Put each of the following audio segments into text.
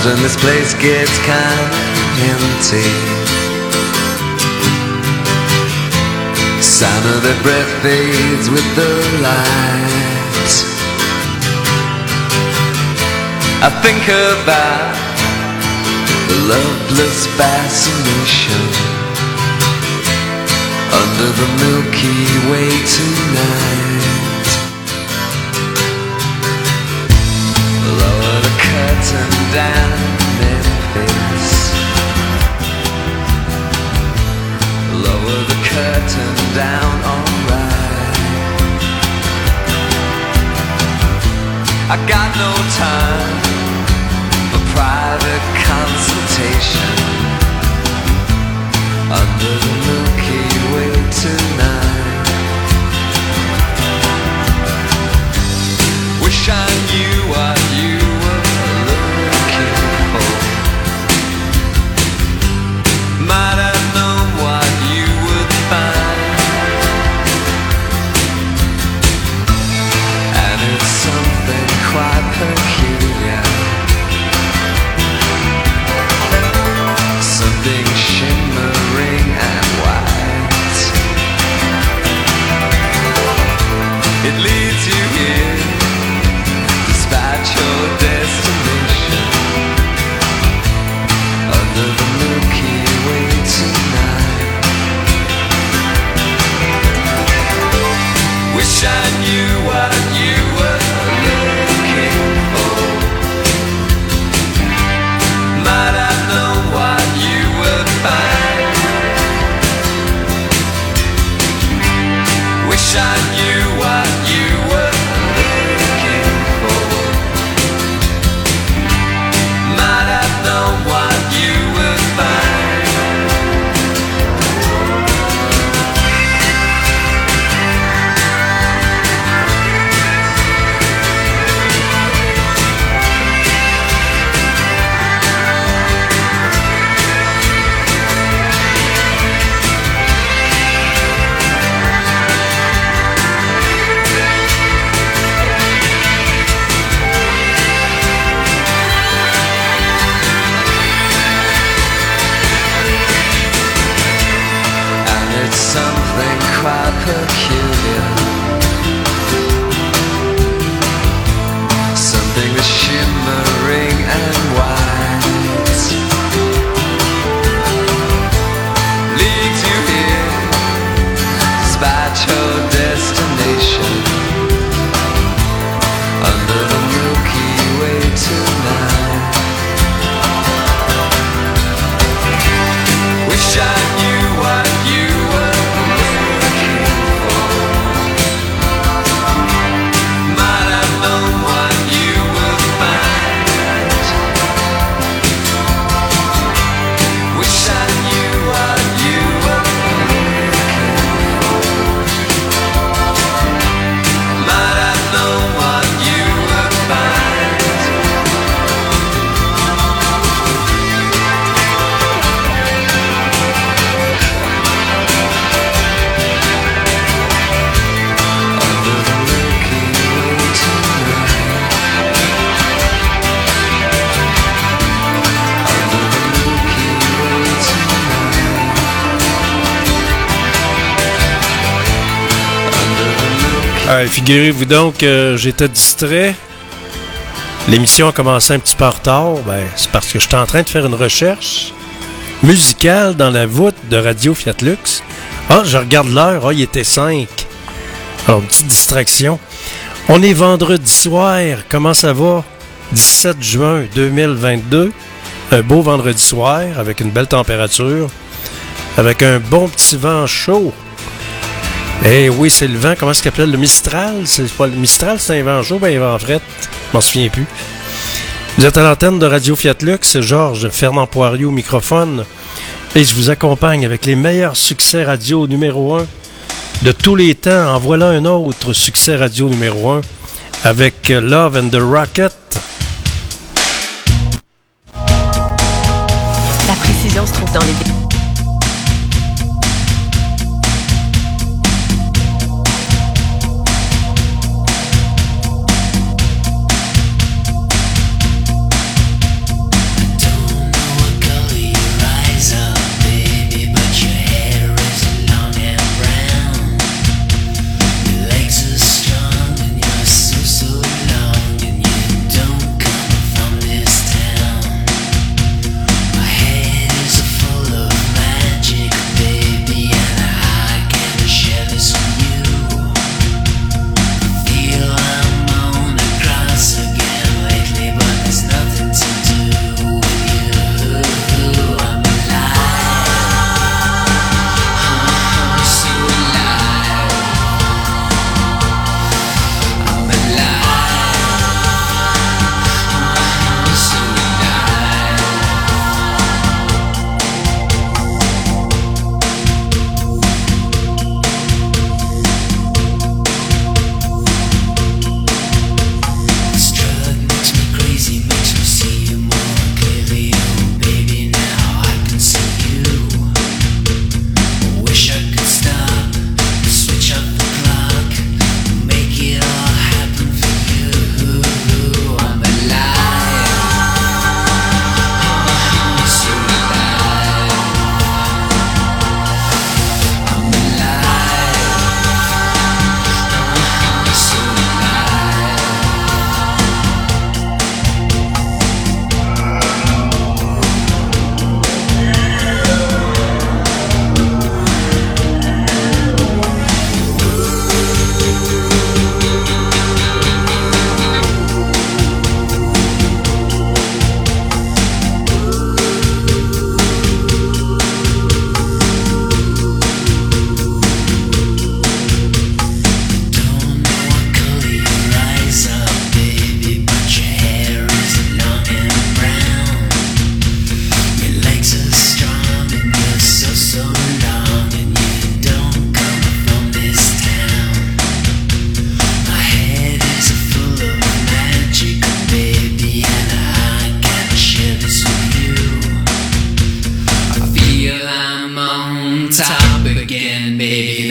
and this place gets kind of empty. Sound of their breath fades with the light. I think about the loveless fascination under the Milky Way tonight. Lower the curtain down, Memphis. Lower the curtain down, alright. I got no time for private consultation under the Milky Way tonight. Wish I knew what you were looking for. Might have known what you would find. And it's something quite peculiar, something shimmering and white. It leads you here, despite your destination, under the Milky Way tonight. Wish I knew what you were looking for. Might have known what you would find. Wish I knew what you were looking for. Might have known what you would find. Something quite peculiar, something that's shimmering and white, leads you here, despite your destination, under the Milky Way tonight. Wish I knew what you were. Figurez-vous donc que j'étais distrait. L'émission a commencé un petit peu en retard. C'est parce que j'étais en train de faire une recherche musicale dans la voûte de Radio Fiat Lux. Je regarde l'heure. Il était 5. Alors, une petite distraction. On est vendredi soir. Comment ça va? 17 juin 2022. Un beau vendredi soir avec une belle température. Avec un bon petit vent chaud. Eh oui, c'est le vent, comment est-ce qu'il appelle le Mistral? C'est pas le Mistral, c'est un vent chaud, un vent fret. Je m'en souviens plus. Vous êtes à l'antenne de Radio Fiat Lux, c'est Georges Fernand Poirier au microphone. Et je vous accompagne avec les meilleurs succès radio numéro 1 de tous les temps. En voilà un autre succès radio numéro 1 avec Love and the Rocket. La précision se trouve dans les détails.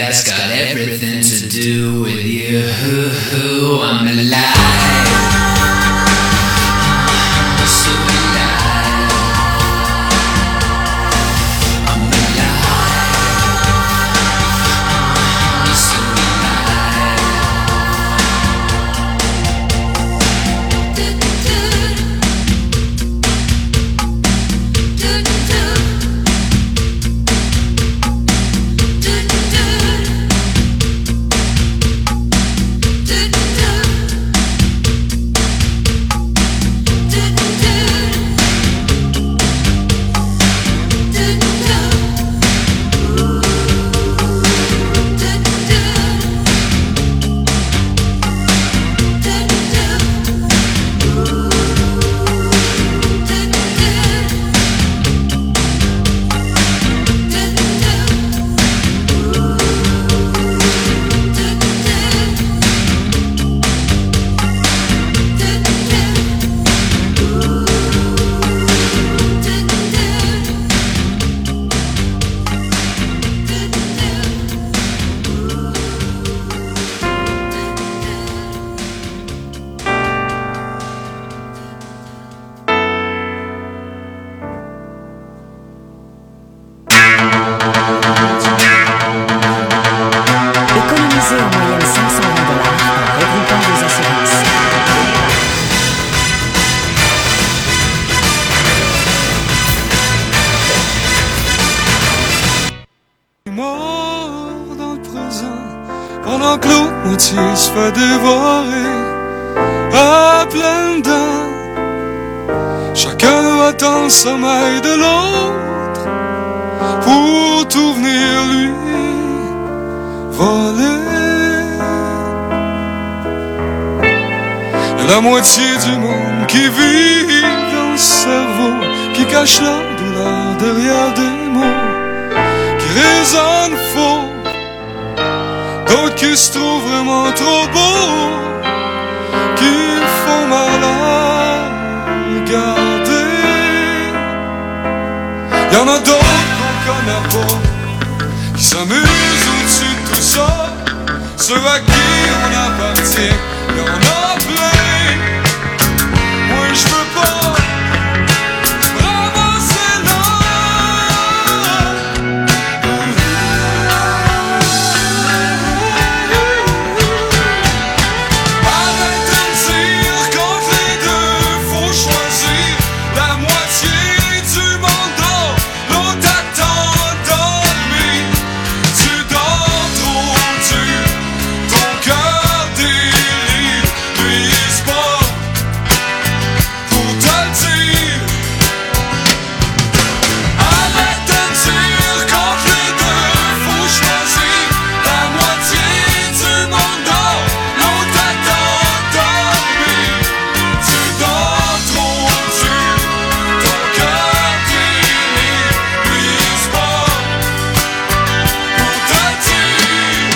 that's got everything to do with you. I'm alive. So alive. I'm alive. So Économisez en moyenne 520 $ en regroupant vos assurances. Mort dans le présent, pendant que l'autre moitié se fait dévorer à pleines dents. Chacun attend le sommeil de l'autre pour tout venir lui voler. Et la moitié du monde qui vit dans le cerveau, qui cache la douleur derrière des mots qui résonnent faux, d'autres qui se trouvent vraiment trop beaux, qui font mal à regarder. Y'en a d'autres qu'on connaît pas, qui s'amusent au-dessus de tout ça, ceux à qui on appartient, y'en a plein. Moi je veux pas ramasser là. Arrête de me dire qu'entre les deux faut choisir. La moitié du monde dort, l'autre attend dormi. Tu dors trop dur, ton cœur délire. Lui il se bat pour te le dire. Arrête de me dire qu'entre les deux faut choisir. La moitié du monde dort, l'autre attend dormi. Tu dors trop dur, ton cœur délire. Lui il se bat pour te le dire.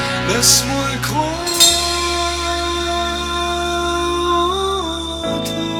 Laisse-moi croire.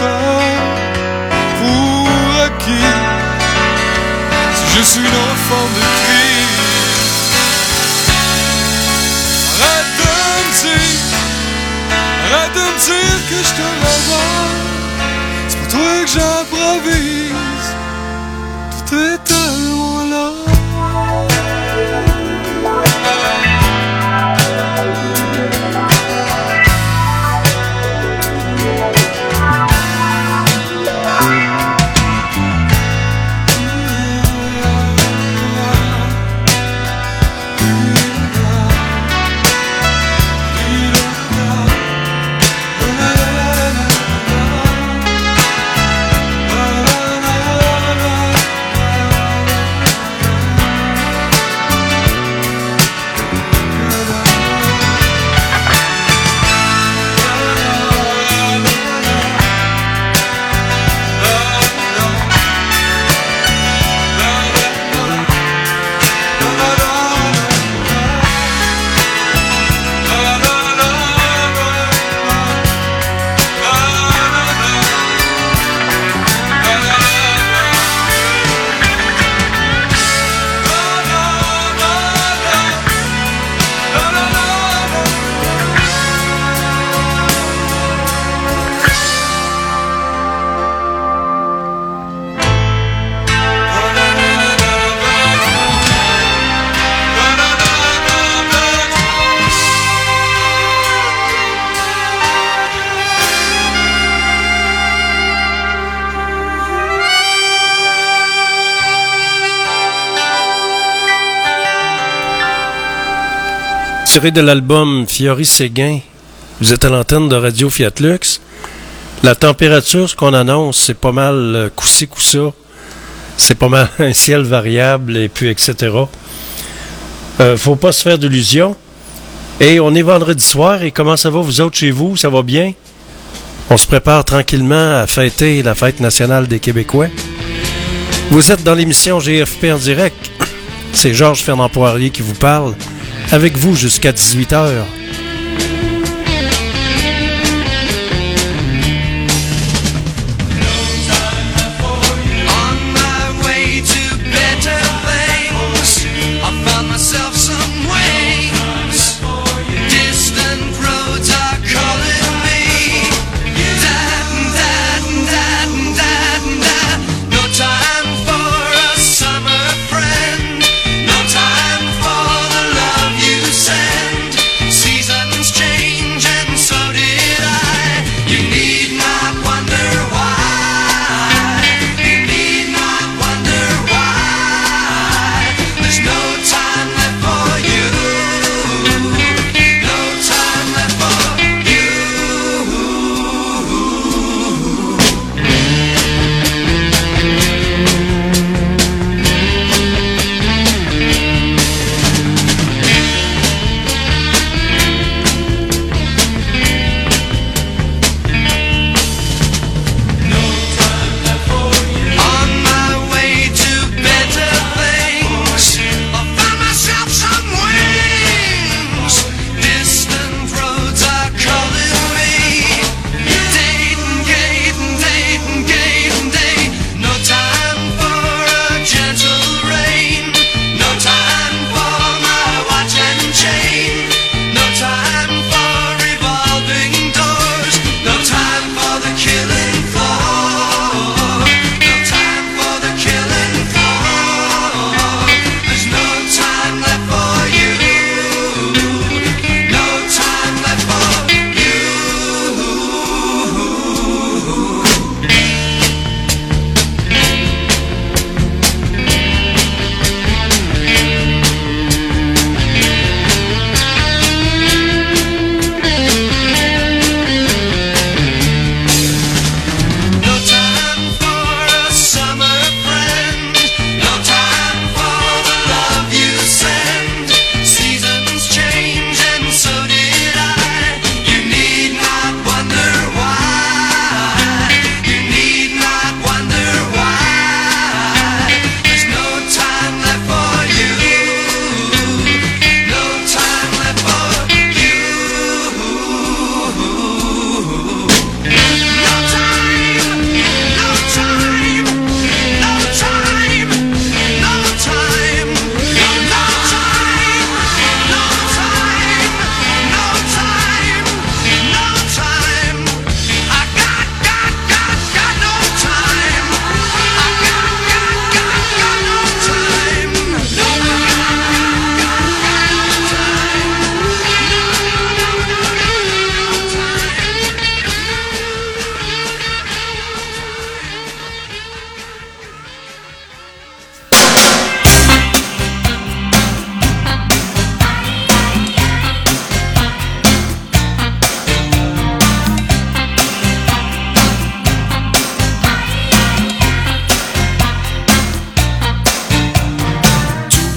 ça pour acquis. Si je suis l'enfant de Christ, arrête de me dire que je te ravale. C'est pour toi que j'improvise, tout est tellement là. Tiré de l'album Fiori Séguin, vous êtes à l'antenne de Radio Fiat Lux. La température, ce qu'on annonce, c'est pas mal coup-ci, coup-ça. C'est pas mal un ciel variable, et puis etc. Faut pas se faire d'illusions. Et on est vendredi soir, et comment ça va vous autres chez vous? Ça va bien? On se prépare tranquillement à fêter la fête nationale des Québécois. Vous êtes dans l'émission GFP en direct. C'est Georges Fernand Poirier qui vous parle. Avec vous jusqu'à 18h. See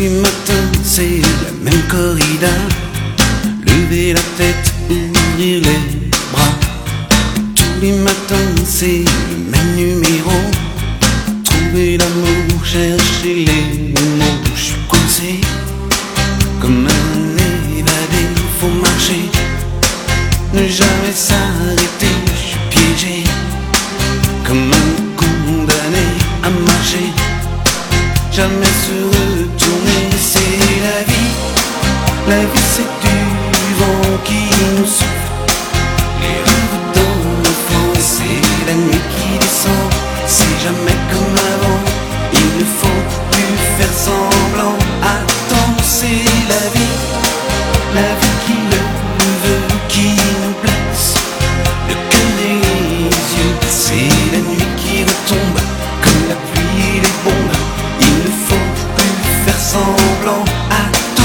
les matins, c'est la même corrida. Lever la tête, ouvrir les bras. Tous les matins, c'est le même numéro. Trouver l'amour, chercher les mots. Je suis coincé comme un évadé, faut marcher, ne jamais s'arrêter. Je suis piégé comme un condamné à marcher, jamais se retourner. C'est la vie c'est du vent qui nous souffle, les rêves d'enfance, c'est la nuit qui descend. C'est jamais comme avant, il ne faut plus faire semblant. Attends, c'est la vie qui le veut, qui nous blesse, le cœur et les yeux. C'est la nuit qui retombe comme la pluie et les bombes. Il ne faut plus faire semblant. Attends.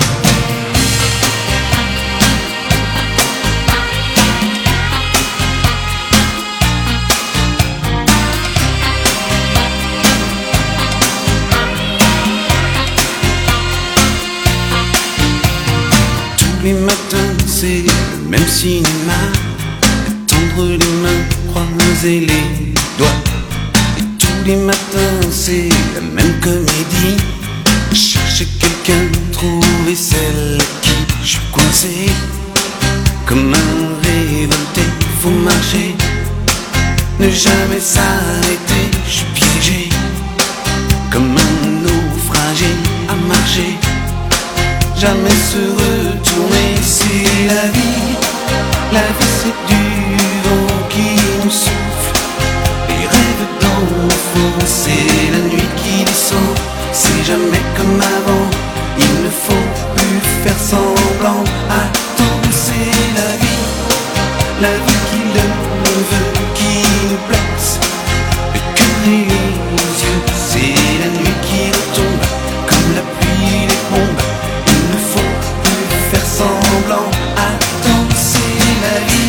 Tous les matins, c'est le même cinéma. Tendre les mains, croiser les doigts. Et tous les matins, c'est la même comédie. Chercher quelqu'un, trouver celle qui. Je suis coincé comme un révolté, faut marcher, ne jamais s'arrêter. Je suis piégé comme un naufragé à marcher, jamais se retourner. C'est la vie c'est du vent qui nous souffle, les rêves d'enfants, c'est la nuit qui descend. C'est jamais comme avant, il ne faut plus faire semblant. Attends, c'est la vie qui le veut, qui nous blesse, le cœur et les yeux. C'est la nuit qui retombe comme la pluie et les bombes. Il ne faut plus faire semblant. Attends, c'est la vie.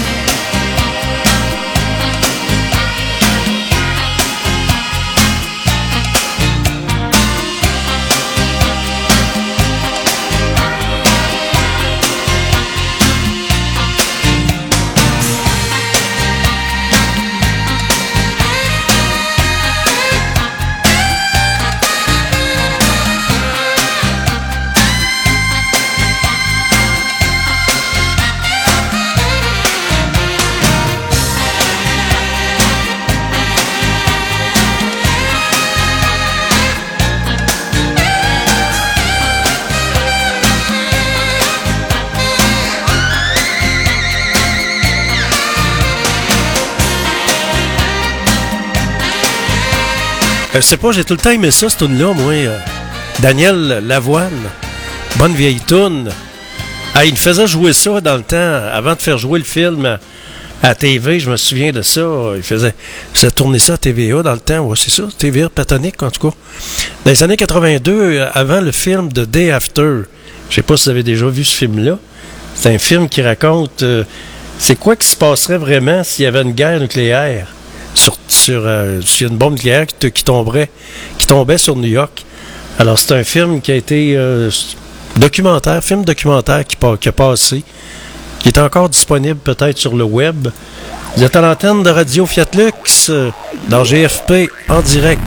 Je sais pas, j'ai tout le temps aimé ça, cette tune-là, moi. Daniel Lavoine, bonne vieille tune. Ah, il me faisait jouer ça dans le temps, avant de faire jouer le film à TV, je me souviens de ça. Il faisait tourner ça à TVA dans le temps, ouais, c'est ça, TVA platonique en tout cas. Dans les années 82, avant le film de Day After, je sais pas si vous avez déjà vu ce film-là, c'est un film qui raconte c'est quoi qui se passerait vraiment s'il y avait une guerre nucléaire. Sur une bombe nucléaire qui tombait sur New York. Alors, c'est un film qui a été film documentaire qui a passé, qui est encore disponible peut-être sur le web. Vous êtes à l'antenne de Radio Fiat Lux, dans GFP, en direct.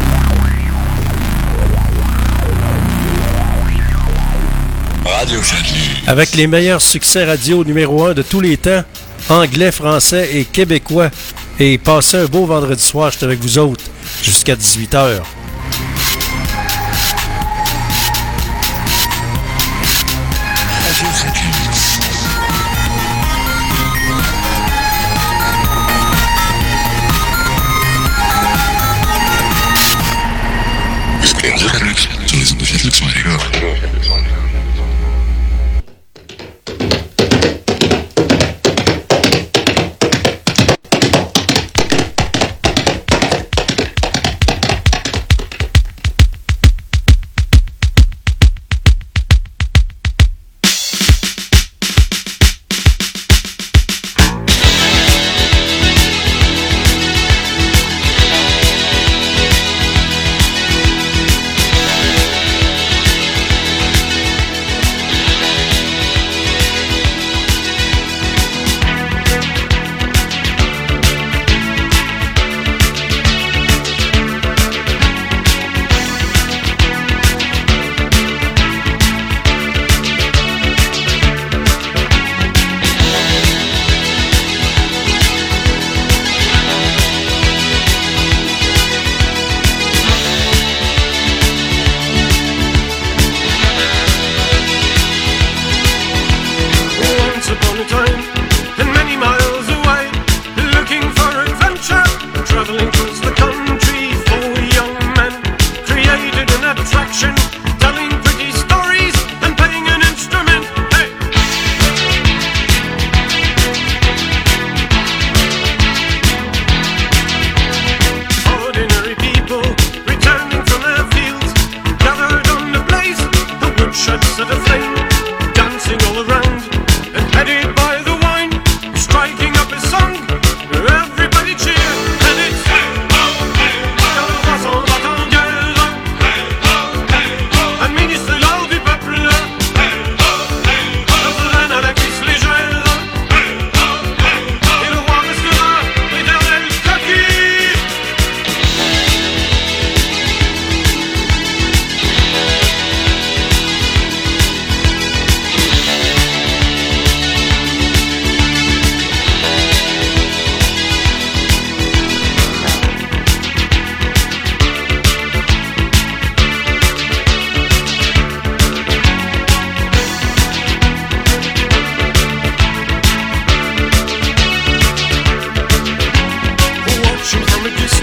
Radio Fiat Lux. Avec les meilleurs succès radio numéro 1 de tous les temps, anglais, français et québécois. Et passez un beau vendredi soir, je suis avec vous autres, jusqu'à 18h. Sur les ondes de Fiat Lux, les gars.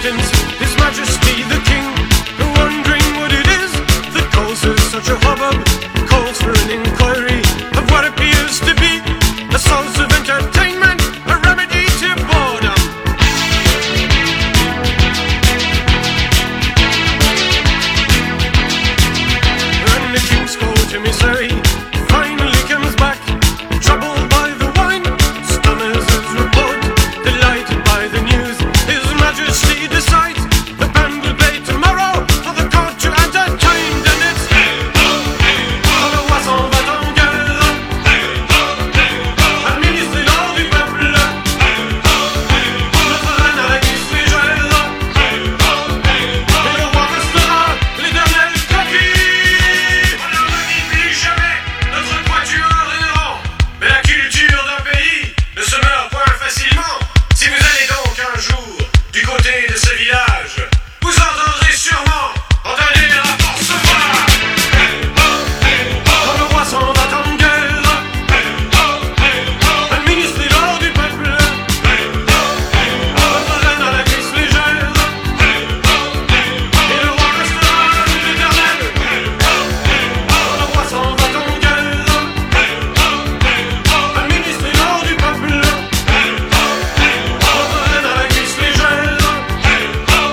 distance, His Majesty the King, wondering what it is that causes such a hubbub, calls for an inquiry of what appears to be a source of entertainment, a remedy to boredom. And the King's court emissary finally comes back, troubled by the wine, stunners his report, delighted by the news. His Majesty decides the band will play tomorrow for the court to entertain, and it's le roi s'en va en guerre, administrer l'ordre du peuple, notre reine a la guise légère, et le roi restera l'éternel coquille. On ne renie plus jamais notre quatuor errant, mais la culture d'un pays ne se meurt point facilement. Si vous allez donc un jour du côté de ce village, vous entendrez sûrement entendre la force voir. Quand le roi s'en va en guerre, administrer l'ordre du peuple, notre reine a la cuisse légère, et le roi restera l'éternel. Quand le roi s'en va en guerre, administrer l'ordre du peuple, notre reine a la cuisse légère, et le roi restera l'éternel.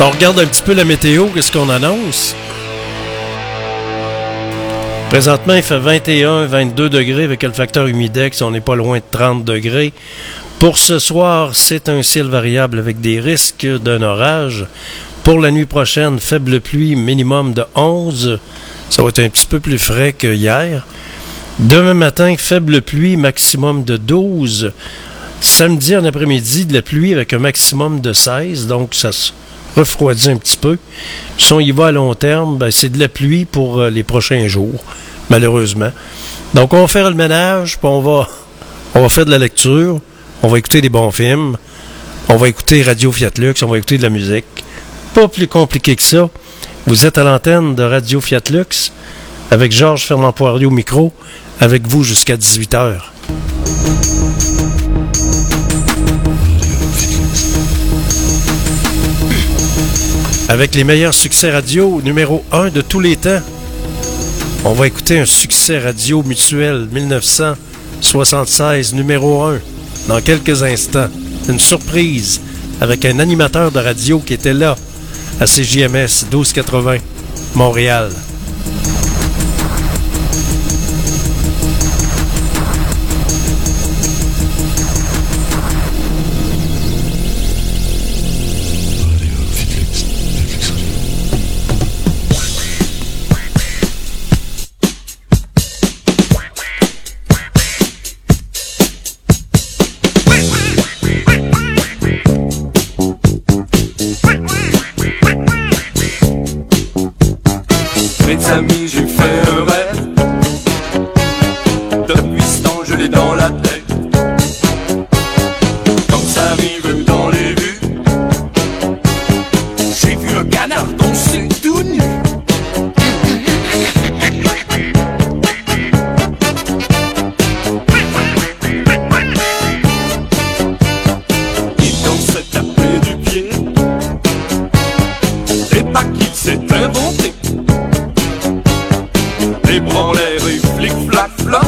On regarde un petit peu la météo, qu'est-ce qu'on annonce? Présentement, il fait 21-22 degrés avec le facteur humidex. On n'est pas loin de 30 degrés. Pour ce soir, c'est un ciel variable avec des risques d'un orage. Pour la nuit prochaine, faible pluie, minimum de 11. Ça va être un petit peu plus frais que hier. Demain matin, faible pluie, maximum de 12. Samedi en après-midi, de la pluie avec un maximum de 16. Donc, ça se refroidit un petit peu. Si on y va à long terme, ben, c'est de la pluie pour les prochains jours, malheureusement. Donc, on va faire le ménage, puis on va faire de la lecture, on va écouter des bons films, on va écouter Radio Fiat Lux, on va écouter de la musique. Pas plus compliqué que ça. Vous êtes à l'antenne de Radio Fiat Lux avec Georges Fernand Poirier au micro, avec vous jusqu'à 18h. Avec les meilleurs succès radio, numéro 1 de tous les temps. On va écouter un succès radio mutuel 1976, numéro 1, dans quelques instants. Une surprise avec un animateur de radio qui était là à CJMS 1280, Montréal. Mes amis, j'ai fait un rêve. Depuis ce temps, je l'ai dans la tête. Quand ça arrive dans les vues, j'ai vu un canard danser tout nu. Il dansait taper du pied. C'est pas qu'il s'est inventé. Les branleurs et flic-flac-flac,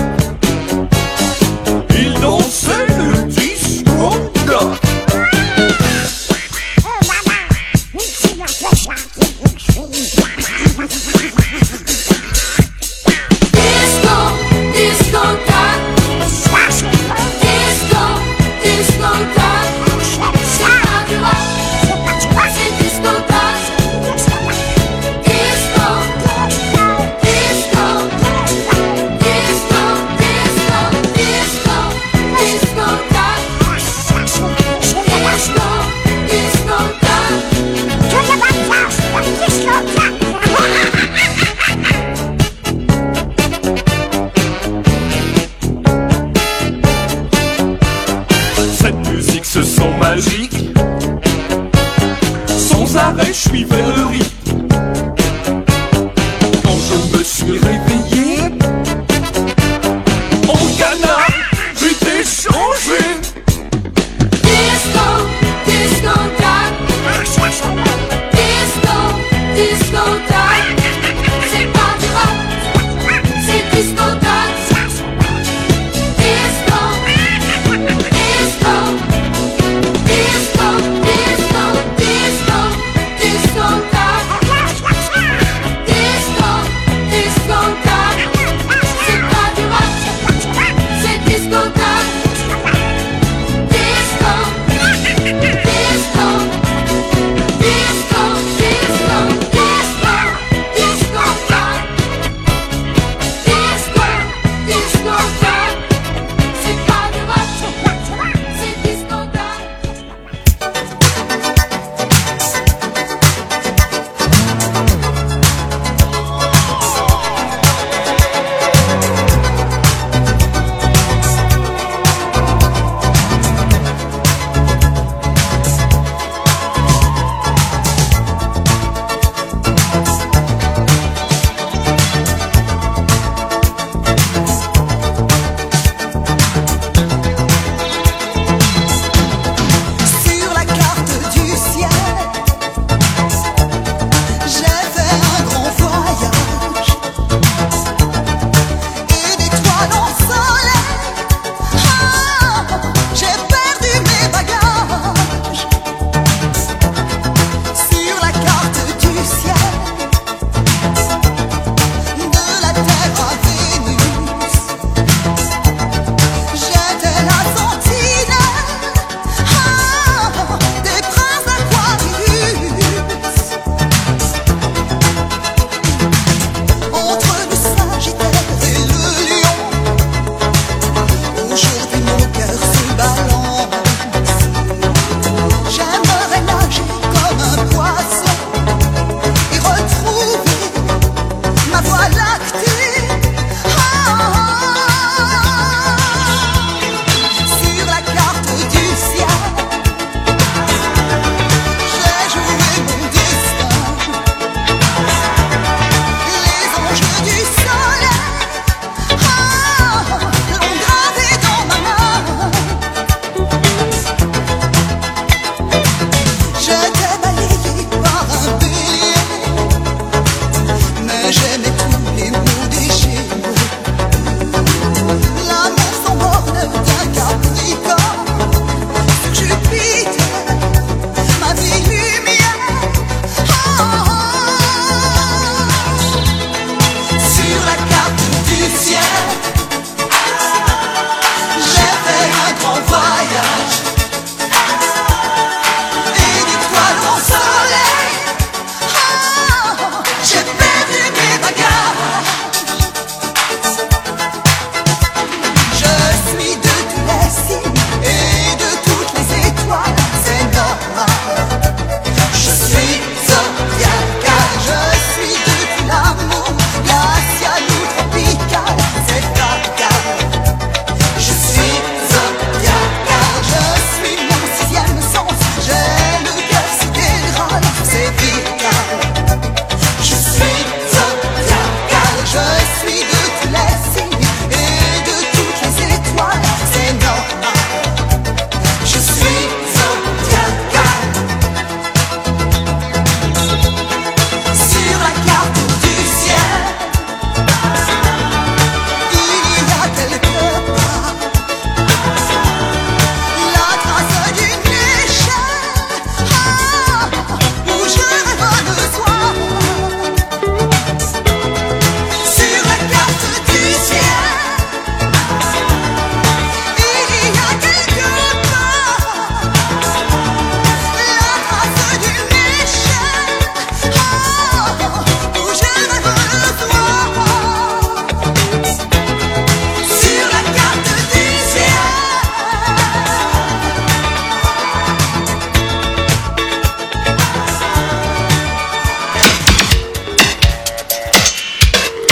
ils dansaient le disco plat. Cette musique, ce son magique. Sans arrêt, je suis vers le rythme. Quand je me suis réveillé, en canard, j'étais changé. Disco, disco time. Disco, disco time. C'est pas du rap, c'est disco time. Disco, disco, disco, disco, disco, disco time.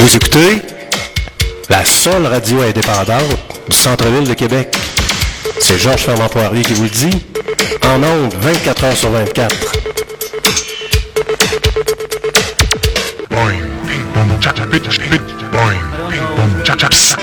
Vous écoutez la seule radio indépendante du centre-ville de Québec. C'est Georges Fernand-Poirier qui vous le dit. En ondes, 24 heures sur 24. Boing, ping, boom, cha-cha, bit, bit, boing, ping, boom, cha-cha, pss.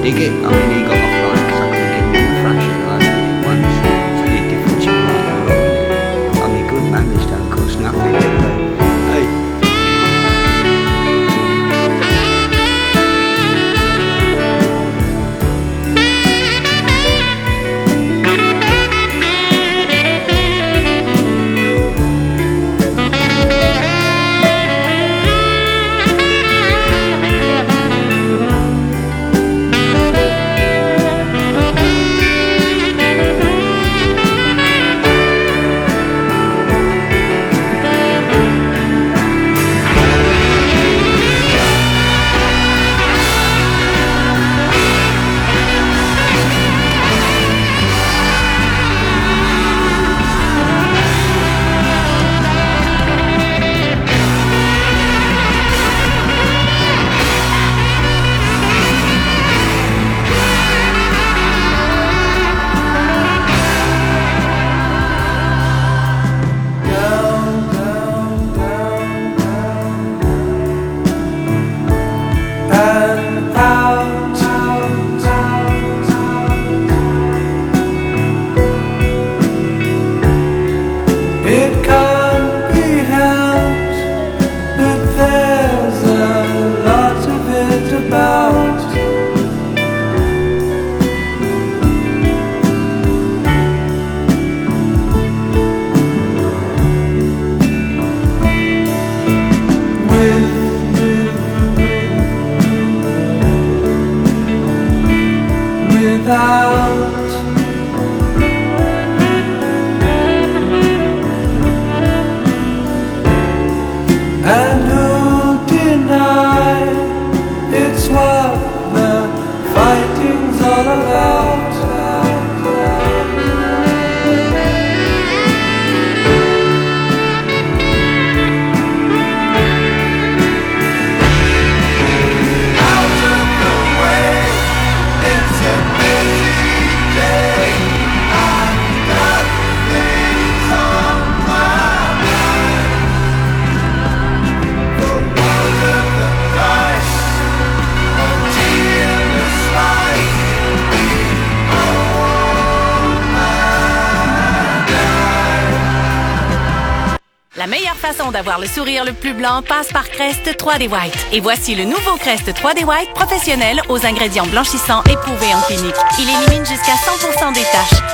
dig it. I mean, he got off like exactly giving him a thrashing like once. So he did different shit like that, loving it. I mean, good man, this Stone Cold Snap, hey. And who deny it's what the fighting's all about? Out of the way, it's a busy day. I've got things on my mind. The world of the price of tea in the slice. La meilleure façon d'avoir le sourire le plus blanc passe par Crest 3D White. Et voici le nouveau Crest 3D White professionnel aux ingrédients blanchissants éprouvés en clinique. Il élimine jusqu'à 100% des taches.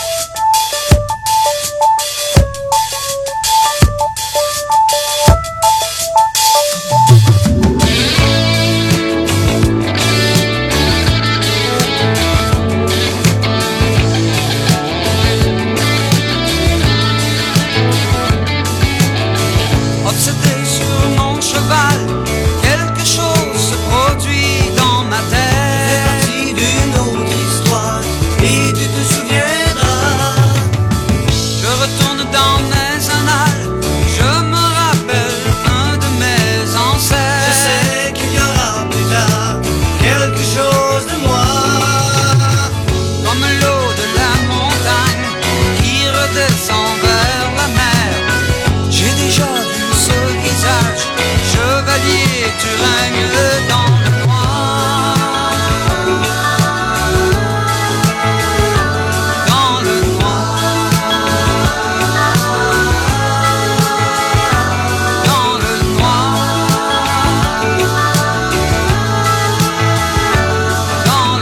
Obsédé sur mon cheval, quelque chose se produit dans ma tête. C'est parti d'une autre histoire, et tu te souviendras. Je retourne dans mes annales, je me rappelle un de mes ancêtres. Je sais qu'il y aura plus tard quelque chose de moi, comme l'eau de la montagne qui redescend vers la mer. J'ai déjà vu ce visage, chevalier, tu règnes dans le noir. Dans le noir. Dans le noir. Dans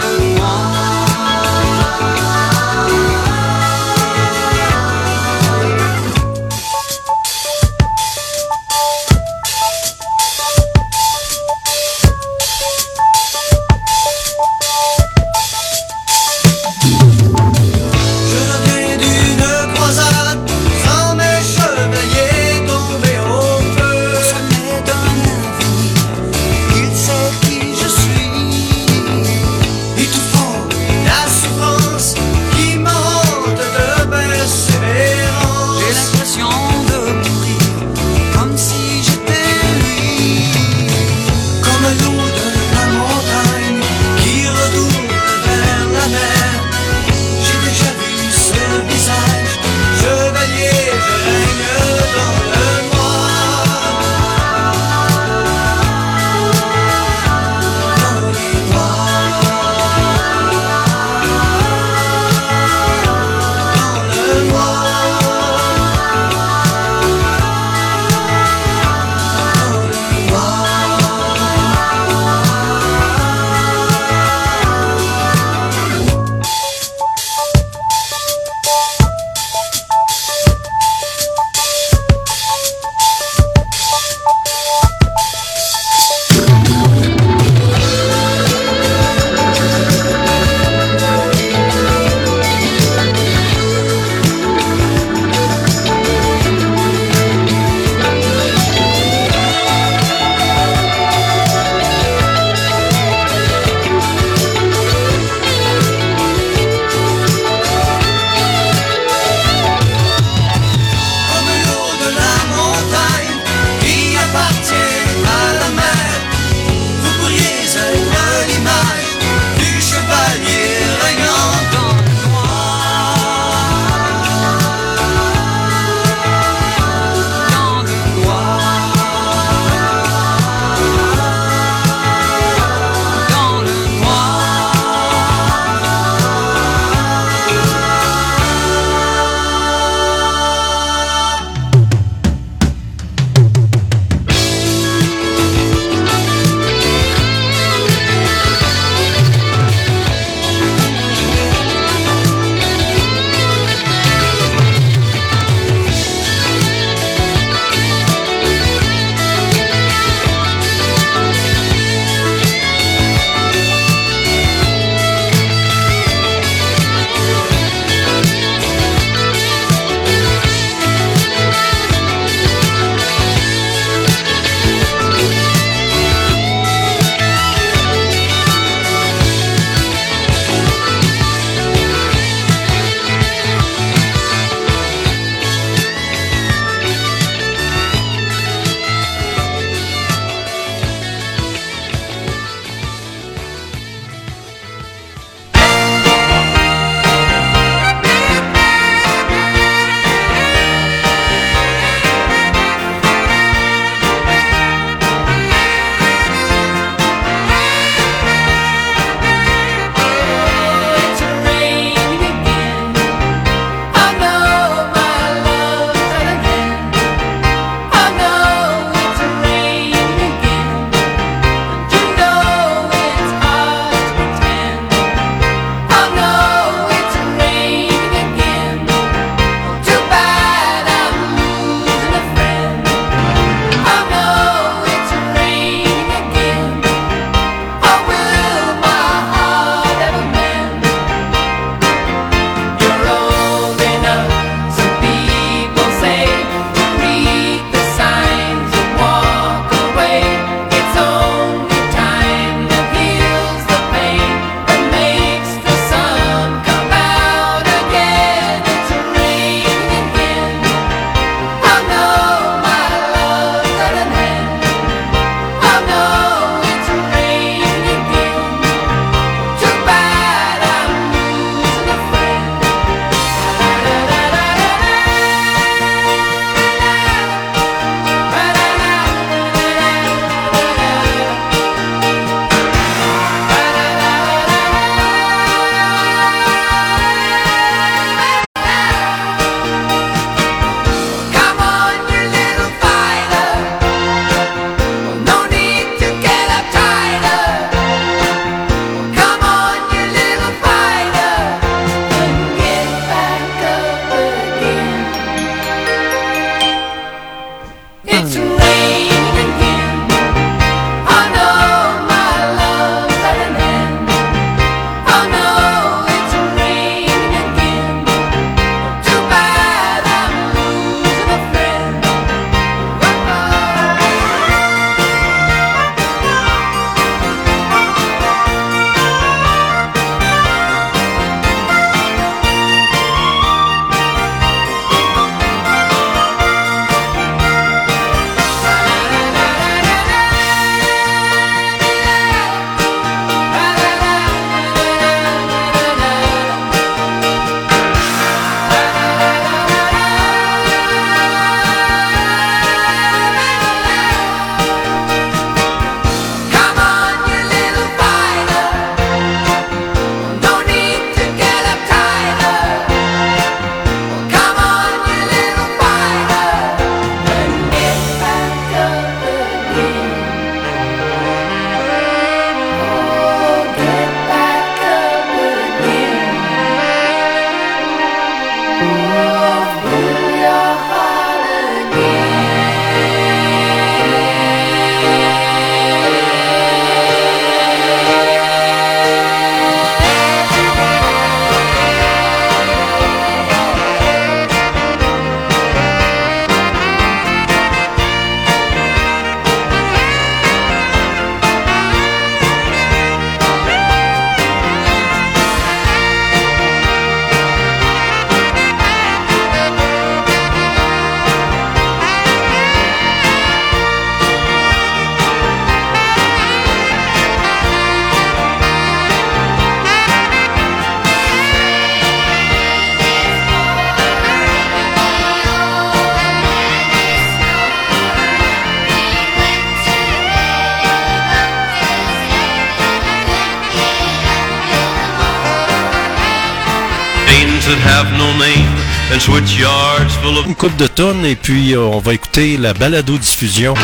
that have no name and switch yards full of... Une coupe de tonnes et puis on va écouter la balado-diffusion.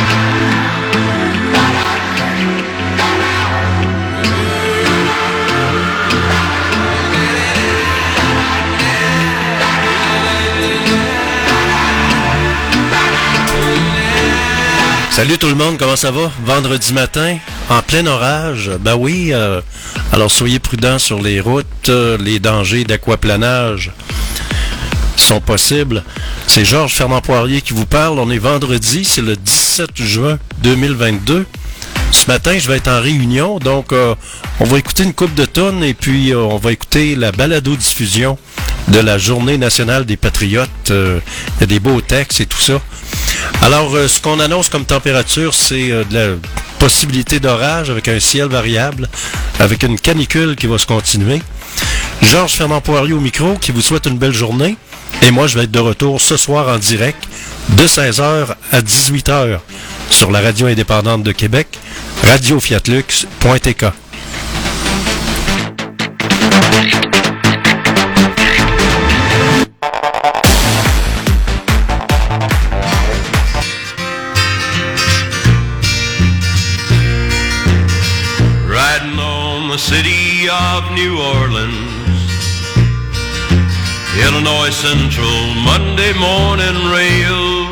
Salut tout le monde, comment ça va? Vendredi matin, en plein orage. Ben oui, alors soyez prudents sur les routes, les dangers d'aquaplanage sont possibles. C'est Georges Fernand Poirier qui vous parle. On est vendredi, c'est le 17 juin 2022. Ce matin, je vais être en réunion, donc on va écouter une coupe de tonnes et puis on va écouter la balado-diffusion de la Journée nationale des patriotes. Il y a des beaux textes et tout ça. Alors, ce qu'on annonce comme température, c'est de la possibilité d'orage avec un ciel variable, avec une canicule qui va se continuer. Georges Fernand Poirier au micro, qui vous souhaite une belle journée. Et moi, je vais être de retour ce soir en direct de 16h à 18h sur la radio indépendante de Québec, radiofiatlux.tk. The city of New Orleans, Illinois Central, Monday morning rail.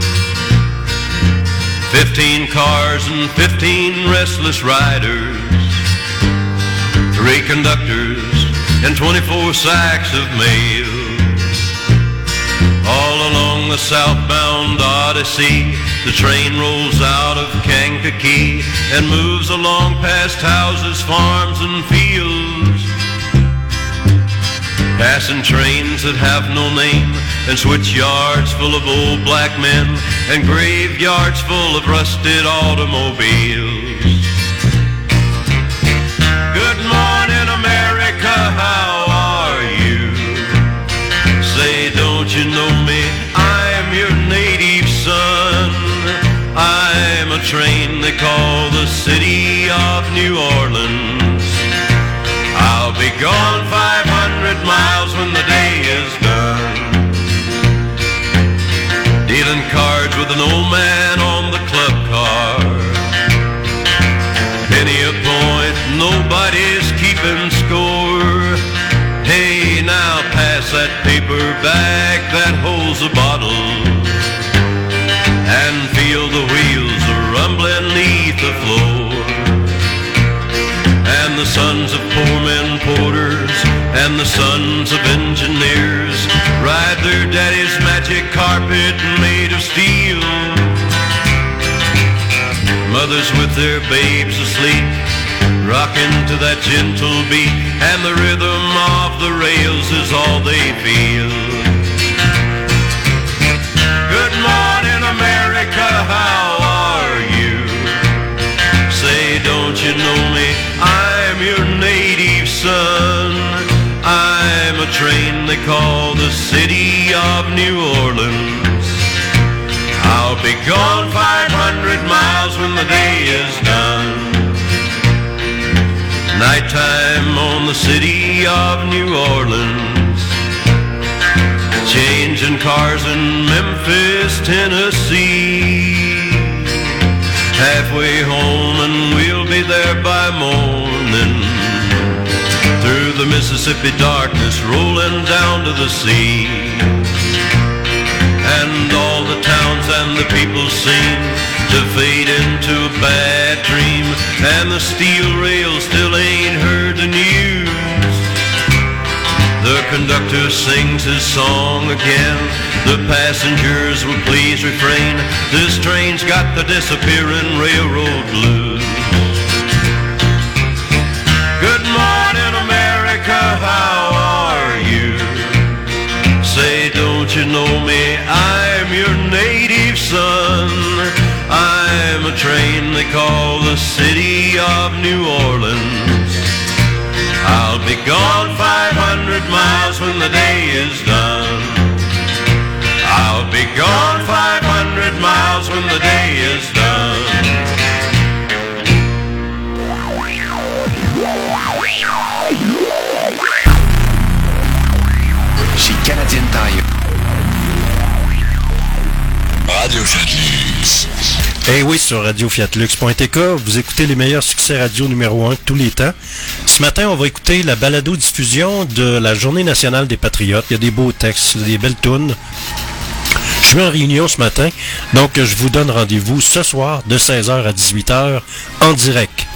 15 cars and 15 restless riders, 3 conductors and 24 sacks of mail. All along the southbound Odyssey, the train rolls out of Kankakee and moves along past houses, farms, and fields, passing trains that have no name and switch yards full of old black men and graveyards full of rusted automobiles. Good morning, America, how are you? Say, don't you know me? I'm your native son. I'm a train they call the city of New Orleans. I'll be gone 500 miles when the day is done, dealing cards with an old man on the club car. Penny a point, nobody's keeping score. Hey, now pass that paper bag that holds a bottle and feel the wheels rumbling neath the floor. And the sons of poor men porters and the sons of engineers ride their daddy's magic carpet made of steel. Mothers with their babes asleep, rocking to that gentle beat, and the rhythm of the rails is all they feel. Good morning, America, how are you? Say, don't you know me? I'm your native son. I'm a train they call the city of New Orleans. I'll be gone 500 miles when the day is done. Nighttime on the city of New Orleans, changing cars in Memphis, Tennessee. Halfway home and we'll be there by morning, through the Mississippi darkness rolling down to the sea. And all the towns and the people seem to fade into a bad dream, and the steel rails still ain't heard the news. The conductor sings his song again, the passengers will please refrain, this train's got the disappearing railroad blues. Good morning, America, how are you? Say, don't you know me? I'm your native son. I'm a train they call the city of New Orleans. I'll be gone 500 miles when the day is done. I'll be gone 500 miles when the day is done. Radio Fiat-Lux. Eh oui, sur radiofiatlux.tk, vous écoutez les meilleurs succès radio numéro 1 de tous les temps. Ce matin, on va écouter la balado-diffusion de la Journée nationale des Patriotes. Il y a des beaux textes, des belles tounes. Je suis en réunion ce matin, donc je vous donne rendez-vous ce soir de 16h à 18h en direct.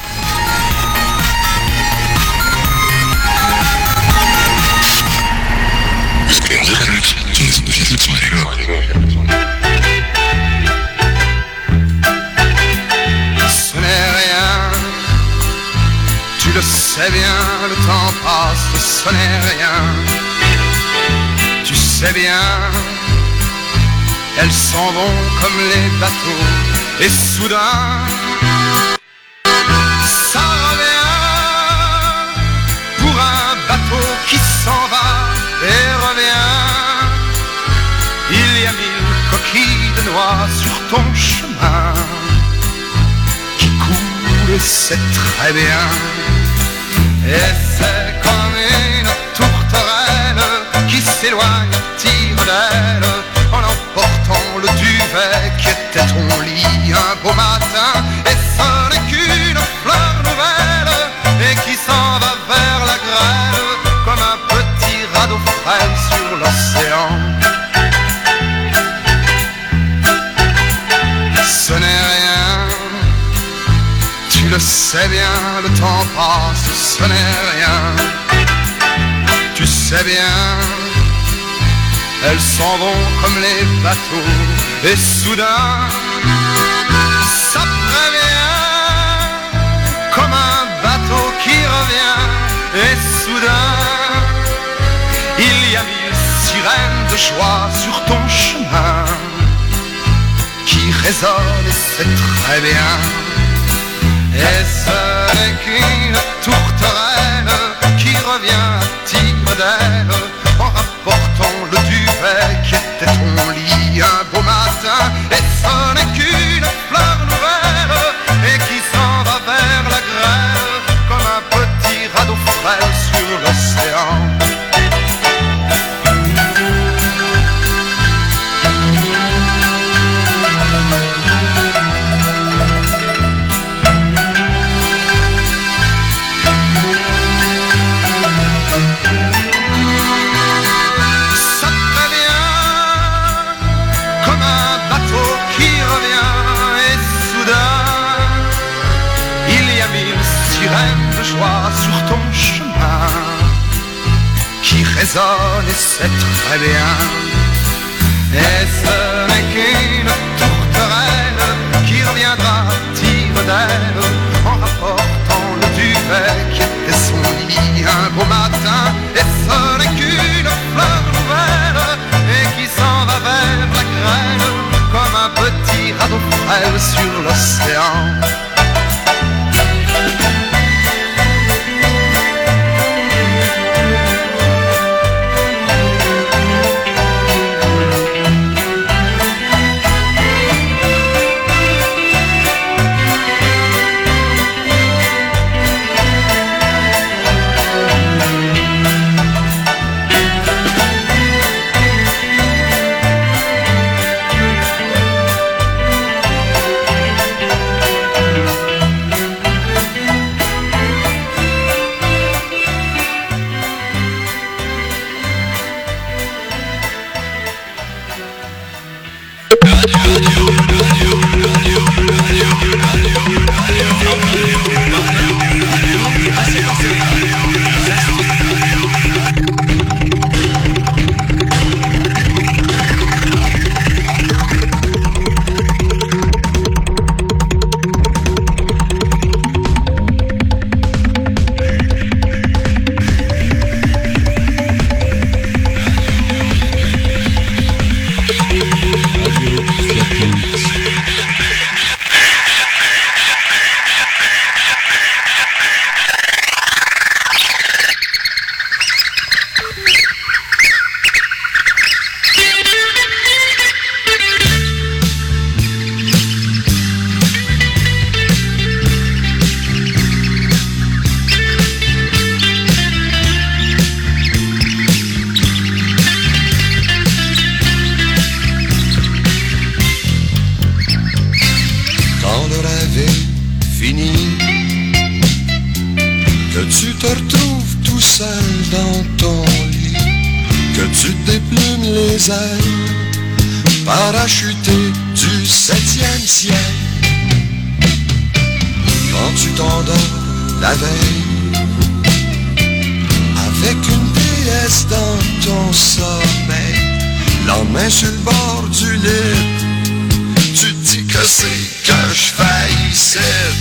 Ce n'est rien, tu le sais bien, le temps passe, ce n'est rien. Tu sais bien, elles s'en vont comme les bateaux, et soudain, ça revient pour un bateau qui s'en va et revient. Il y a 1000 coquilles de noix sur ton chemin qui coulent, et c'est très bien. Et c'est comme une tourterelle qui s'éloigne à tire d'aile en emportant le duvet qui était ton lit un beau matin. Et ce n'est qu'une fleur nouvelle et qui s'en va vers la grêle comme un petit radeau frêle sur l'océan. Ce n'est rien, tu le sais bien, le temps passe, ce n'est rien. Tu sais bien, elles s'en vont comme les bateaux, et soudain, ça prévient, comme un bateau qui revient, et soudain, il y a 1000 sirènes de joie sur ton chemin qui résonne, et c'est très bien. Et ce n'est qu'une tourterelle qui revient à tire d'aile en rapportant le duvet qui était ton lit un beau matin. Et ce n'est qu'une fleur nouvelle et qui s'en va vers la grêle comme un petit radeau frêle sur l'océan. Sur ton chemin qui résonne, et c'est très bien. Et ce n'est qu'une tourterelle qui reviendra tire d'aile en rapportant le duvet qui était son lit un beau matin. Et ce n'est qu'une fleur nouvelle et qui s'en va vers la grêle comme un petit radeau frêle sur l'océan. seul dans ton lit, que tu déplumes les ailes, parachuté du 7e ciel. Quand tu t'endors la veille, avec une déesse dans ton sommeil, lendemain sur le bord du lit, tu te dis que c'est que je fais ici.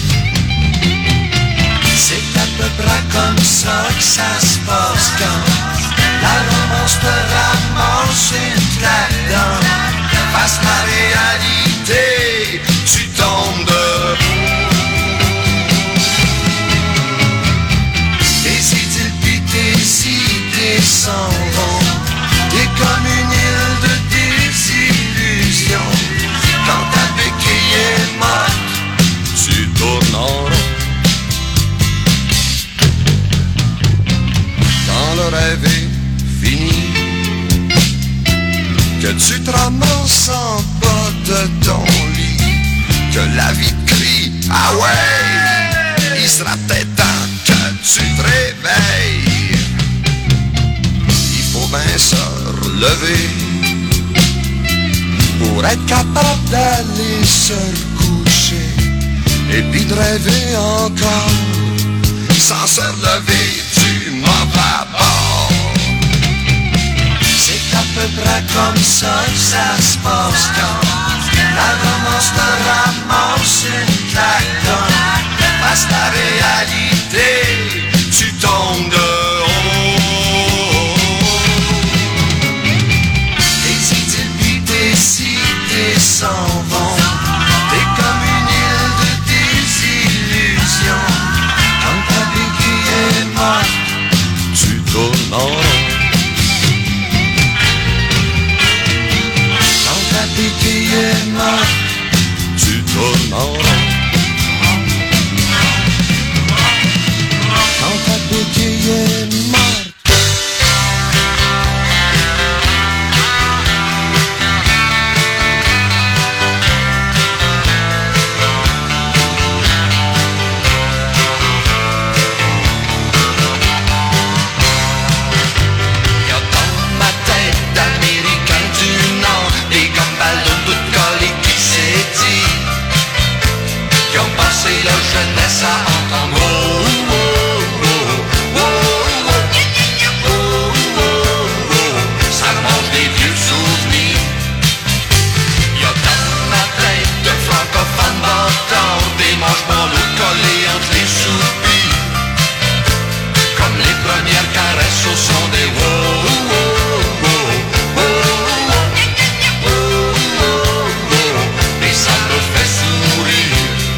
C'est à peu près comme ça que ça se passe quand la romance te ramasse une claque dans face la réalité, tu tombes debout. Tes idyles pis tes idées s'en vont, t'es comme une île de désillusion. Quand ta béquille est morte, tu tournes en rond. Quand le rêve est fini, que tu te ramasses en bas de ton lit, que la vie te crie, ah ouais, il sera peut-être temps que tu te réveilles. Il faut bien se relever pour être capable d'aller se coucher et puis de rêver encore sans se relever du mauvais bord. C'est à peu près comme ça que ça se passe quand la romance te ramasse une claque dans face la réalité, tu tombes de haut. Tes idyles pis tes idées s'en vont, t'es comme une île de désillusion. Quand ta béquille est morte, tu tournes en rond. Quand ta béquille est morte, tu tournes en rond. Quand ta béquille est morte. Jeunesse à entendre oh, oh, oh, oh, oh, oh, oh, oh, ça mange des vieux souvenirs. Y'a dans ma tête de francophones bâtards, des manches bandeaux collés entre les soupirs, comme les premières caresses au son des oh, oh, oh, oh, oh, oh, oh, et ça me fait sourire.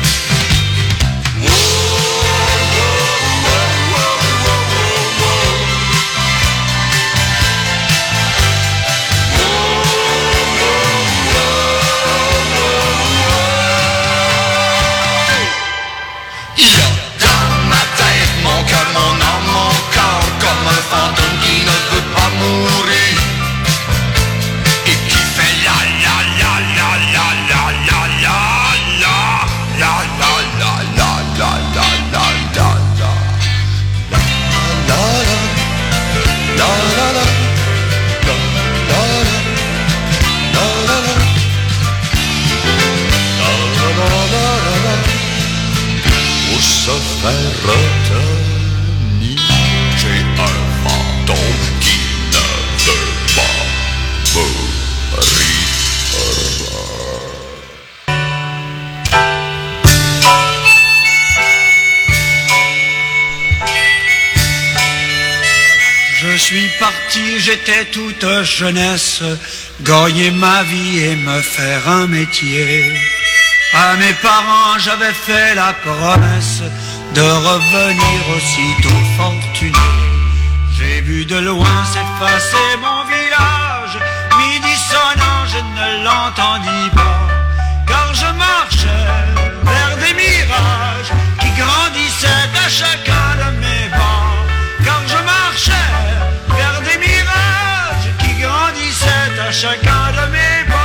J'étais toute jeunesse, gagner ma vie et me faire un métier. À mes parents j'avais fait la promesse de revenir aussitôt fortuné. J'ai vu de loin s'effacer mon village, midi sonnant je ne l'entendis pas, car je marchais vers des mirages qui grandissaient à chacun de mes pas. Car je marchais vers des mirages qui grandissaient à chacun de mes pas.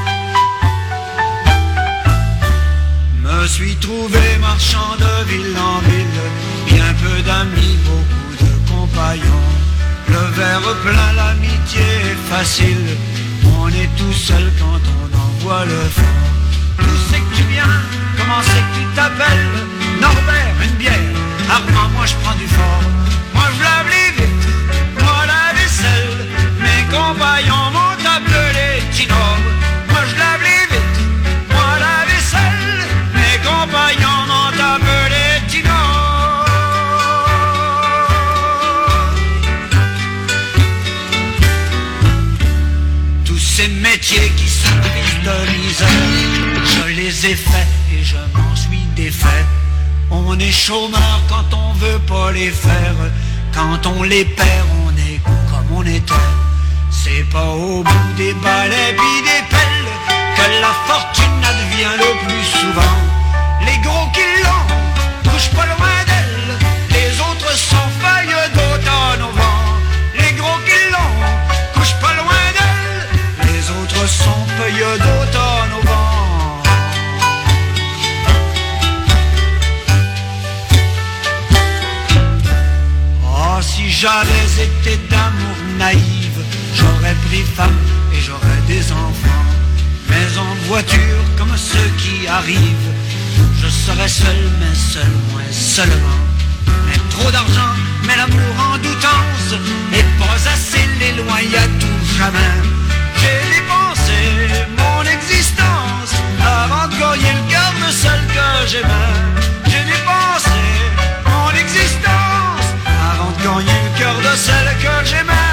Me suis trouvé marchand de ville plein, l'amitié est facile. On est tout seul quand on envoie le fond. D'où c'est que tu viens? Comment c'est que tu t'appelles? Norbert, une bière. Armand, moi je prends du fort. Moi je lave les vitres, moi la vaisselle. Mes compagnons m'ont appelé Tino. Moi je lave les vitres, moi la vaisselle. Mes compagnons m'ont appelé Tino. Ces métiers qui sont pris de misère, je les ai faits et je m'en suis défait. On est chômeur quand on veut pas les faire. Quand on les perd, on est comme on était. C'est pas au bout des balais pis des pelles que la fortune advient le plus souvent. Les gros qui l'ont touchent pas loin d'elle, les autres sont feuilles d'automne au vent. Les gros qui l'ont touchent pas loin d'elle, les autres sont feuilles d'automne au vent. Oh, si j'avais été d'amour naïve, j'aurais pris femme et j'aurais des enfants. Mais en voiture, comme ceux qui arrivent, je serais seul, mais seul, moins seulement. Mais trop d'argent, mais l'amour en doutance, et pas assez l'éloigner à tout jamais. J'ai dépensé mon existence avant de gagner le cœur de celle que j'aimais. J'ai dépensé mon existence avant de gagner le cœur de celle que j'aimais.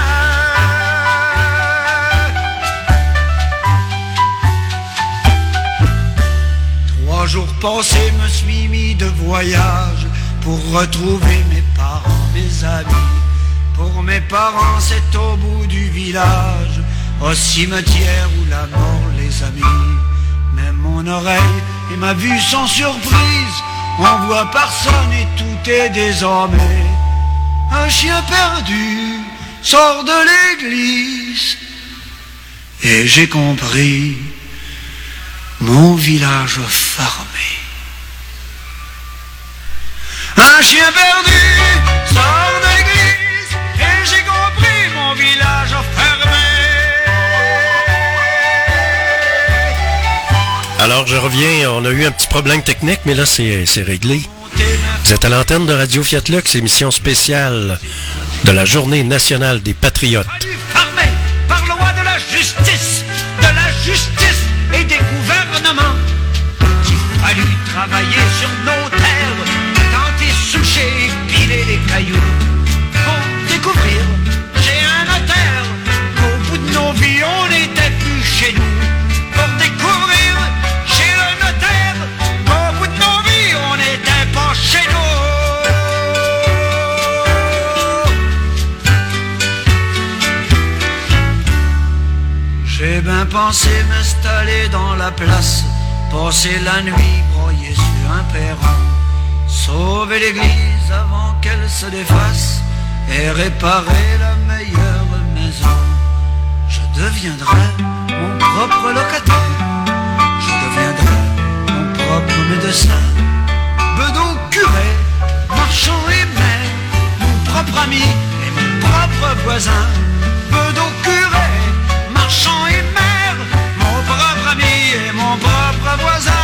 3 jours passés, me suis mis de voyage pour retrouver mes parents, mes amis. Pour mes parents, c'est au bout du village, au cimetière où la mort les a mis. Mais mon oreille et ma vue sont surprises, on voit personne et tout est désormais. Un chien perdu sort de l'église et j'ai compris, mon village fermé. Un chien perdu sort de l'église et j'ai compris, mon village fermé. Alors, je reviens. On a eu un petit problème technique, mais là, c'est réglé. Vous êtes à l'antenne de Radio Fiat Lux, émission spéciale de la Journée nationale des patriotes. Fermé par loi de la justice et des gouvernements. Il fallu travailler sur nos terres, tenter, soucher et piler les cailloux. Pour découvrir, j'ai un notaire, qu'au bout de nos vies, on n'était plus chez nous. Pour découvrir, j'ai le notaire, qu'au bout de nos vies, on n'était pas chez nous. J'ai bien pensé m'installer dans la place, passer la nuit broyé sur un perron, sauver l'église avant qu'elle se défasse et réparer la meilleure maison. Je deviendrai mon propre locataire, je deviendrai mon propre médecin, bedeau, curé, marchand et maire, mon propre ami et mon propre voisin. Bedeau, curé, marchand et maire, mon propre ami et mon propre voisin.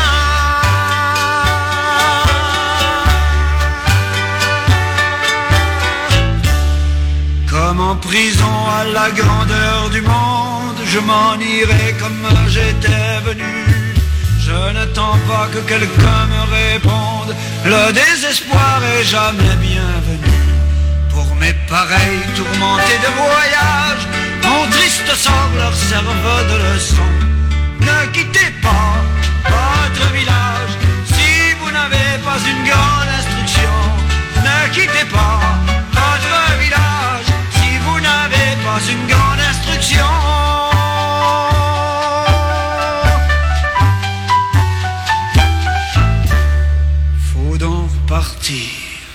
Comme en prison à la grandeur du monde, je m'en irai comme j'étais venu. Je n'attends pas que quelqu'un me réponde, le désespoir est jamais bienvenu. Pour mes pareils tourmentés de voyage, mon triste sort leur serve de leçon. Ne quittez pas votre village si vous n'avez pas une grande instruction. Ne quittez pas votre village si vous n'avez pas une grande instruction. Faut donc partir,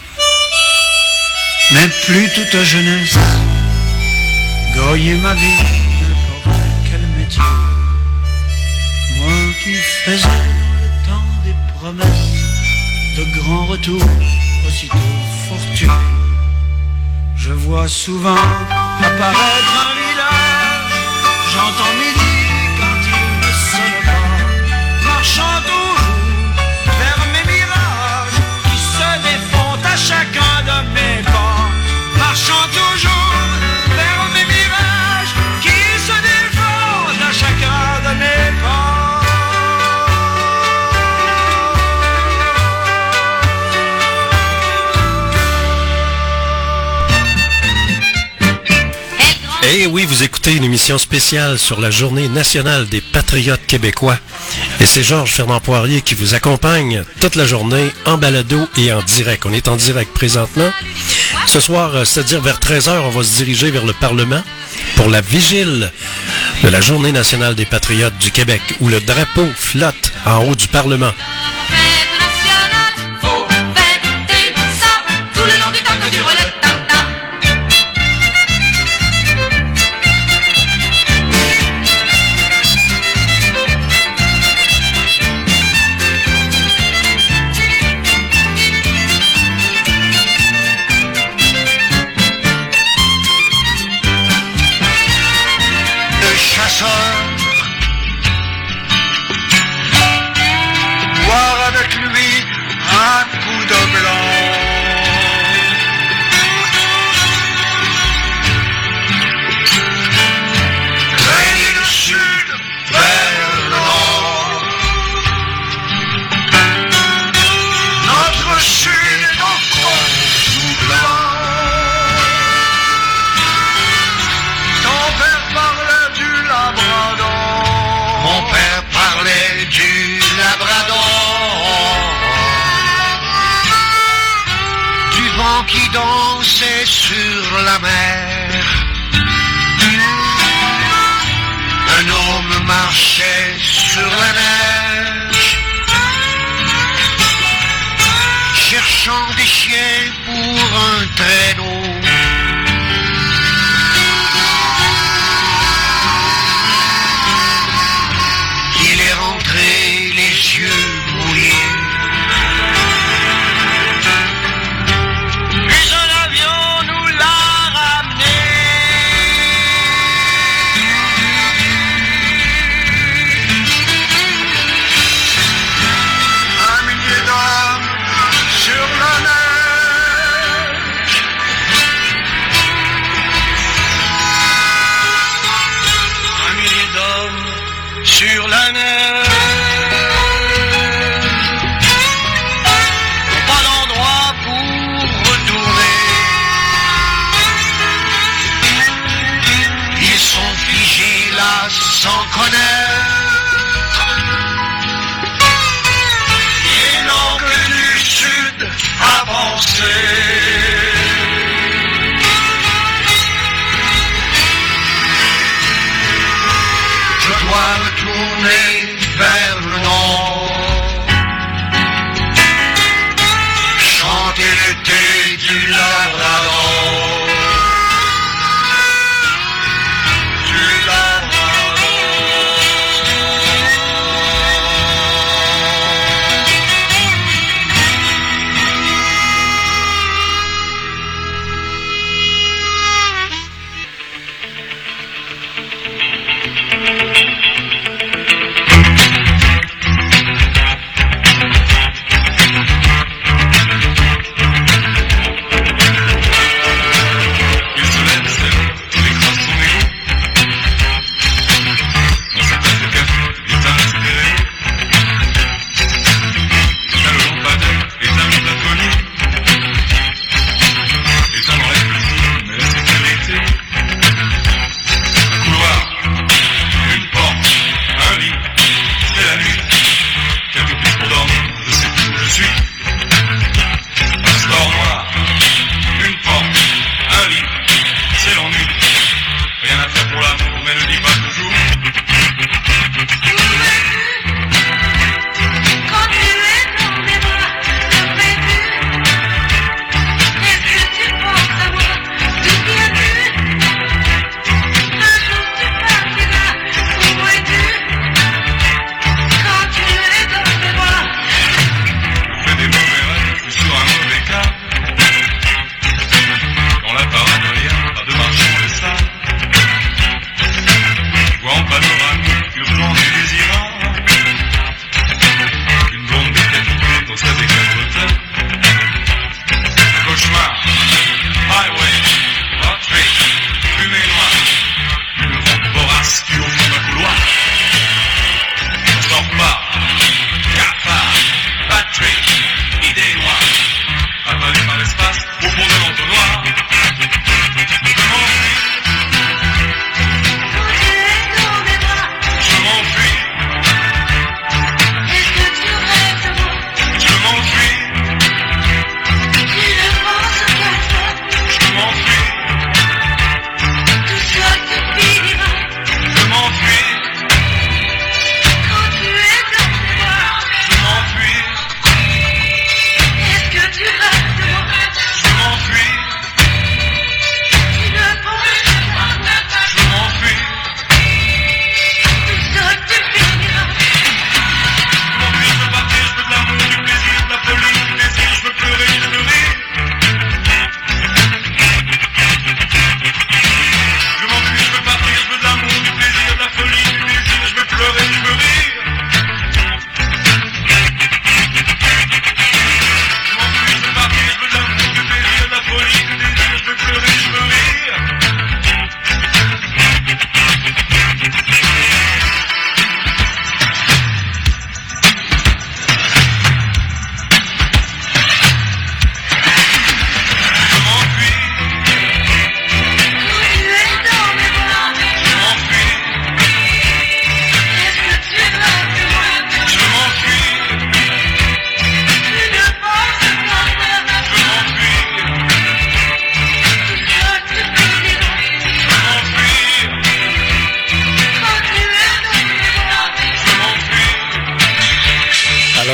mais plus toute jeunesse, gagner ma vie, n'importe quel métier. Moi qui faisais dans le temps des promesses de grands retours aussitôt fortunés, je je vois souvent apparaître un village. J'entends midi quand il ne sonne pas, marchant toujours vers mes mirages qui se défont à chacun de mes pas. Marchant toujours vers mes mirages qui se défont à chacun de mes pas. Eh oui, vous écoutez une émission spéciale sur la Journée nationale des patriotes québécois. Et c'est Georges Fernand Poirier qui vous accompagne toute la journée en balado et en direct. On est en direct présentement. Ce soir, c'est-à-dire vers 13h, on va se diriger vers le Parlement pour la vigile de la Journée nationale des patriotes du Québec, où le drapeau flotte en haut du Parlement. Voir avec lui un coup de blanc. Traîner le sud vers le nord. Notre sud est encore tout blanc. Ton père parlait du Labrador. Mon père parlait du Labrador. Du vent qui dansait sur la mer. Un homme marchait sur la neige, cherchant des chiens pour un traîneau. Il est rentré les yeux mouillés. Puis un avion nous l'a ramené. Un millier d'hommes sur la neige. Un millier d'hommes sur la neige. Pas d'endroit pour retourner. Ils sont figés là sans connaître. Ils n'ont que du sud à penser. Je dois retourner vers le nord, chanter l'été du Labrador. Du Labrador.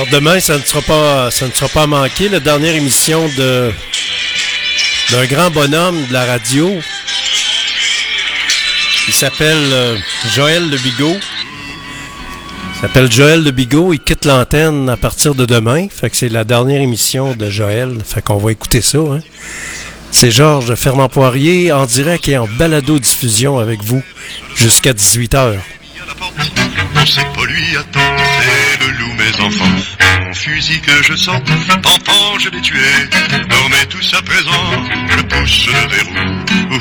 demain, ça ne sera pas à manquer, la dernière émission d'un grand bonhomme de la radio. Il s'appelle Joël Le Bigot. Il s'appelle Joël Le Bigot. Il quitte l'antenne à partir de demain. Fait que c'est la dernière émission de Joël. Fait qu'on va écouter ça. Hein. C'est Georges Fernand-Poirier en direct et en balado-diffusion avec vous jusqu'à 18h. Non, c'est pas lui, attends, c'est le loup, mes enfants. Mon fusil que je sens, pampan, je l'ai tué. Dormez tous à présent, je pousse le verrou.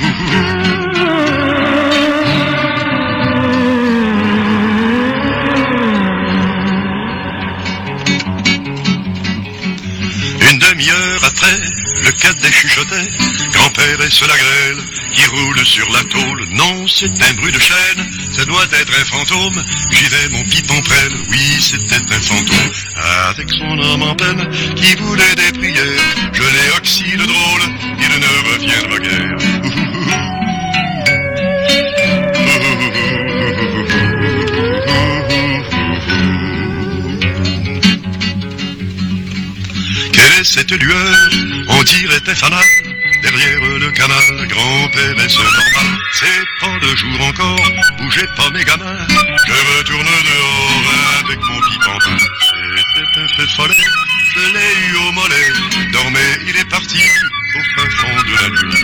Une demi-heure après, le cadet chuchotait. Grand-père est sur la grêle, qui roule sur la tôle. Non, c'est un bruit de chaîne, ça doit être un fantôme. J'y vais, mon pipon prenne, oui, c'était un fantôme. Avec son homme en peine, qui voulait des prières. Je l'ai oxy le drôle, il ne reviendra guère. Quelle est cette lueur? On dirait un fanal. Derrière le canal, grand-père est ce normal. C'est pas le jour encore, bougez pas mes gamins. Je retourne dehors avec mon pipantin. C'était un feu follet, je l'ai eu au mollet. Dormez, il est parti au fin fond de la nuit.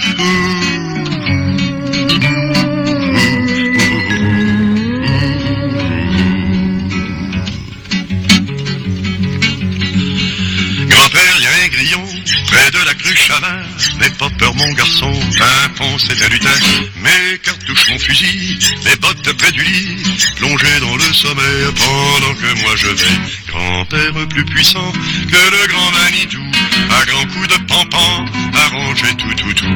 Grand-père, y a un grillon près de la cruche à vin. N'aie pas peur mon garçon, un pont c'est un lutin. Mes cartouches, mon fusil, mes bottes près du lit, plongé dans le sommeil pendant que moi je vais. Grand-père plus puissant que le grand Manitou, à grands coups de pampan, arranger tout.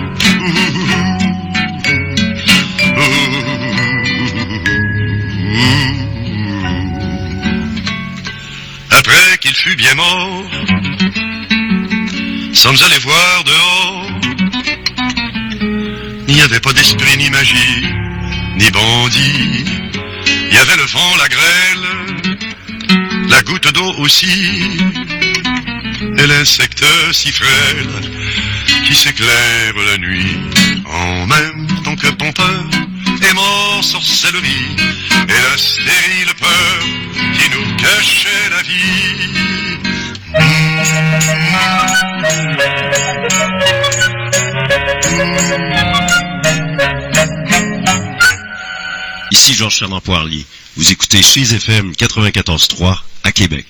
Après qu'il fut bien mort, sommes allés voir dehors. Il n'y avait pas d'esprit ni magie, ni bandit. Il y avait le vent, la grêle, la goutte d'eau aussi, et l'insecte si frêle qui s'éclaire la nuit. En même temps que Pompeur est mort, sorcellerie, et la stérile peur qui nous cachait la vie. Ici Georges Fernand-Poirier. Vous écoutez Chiz FM 94.3 à Québec.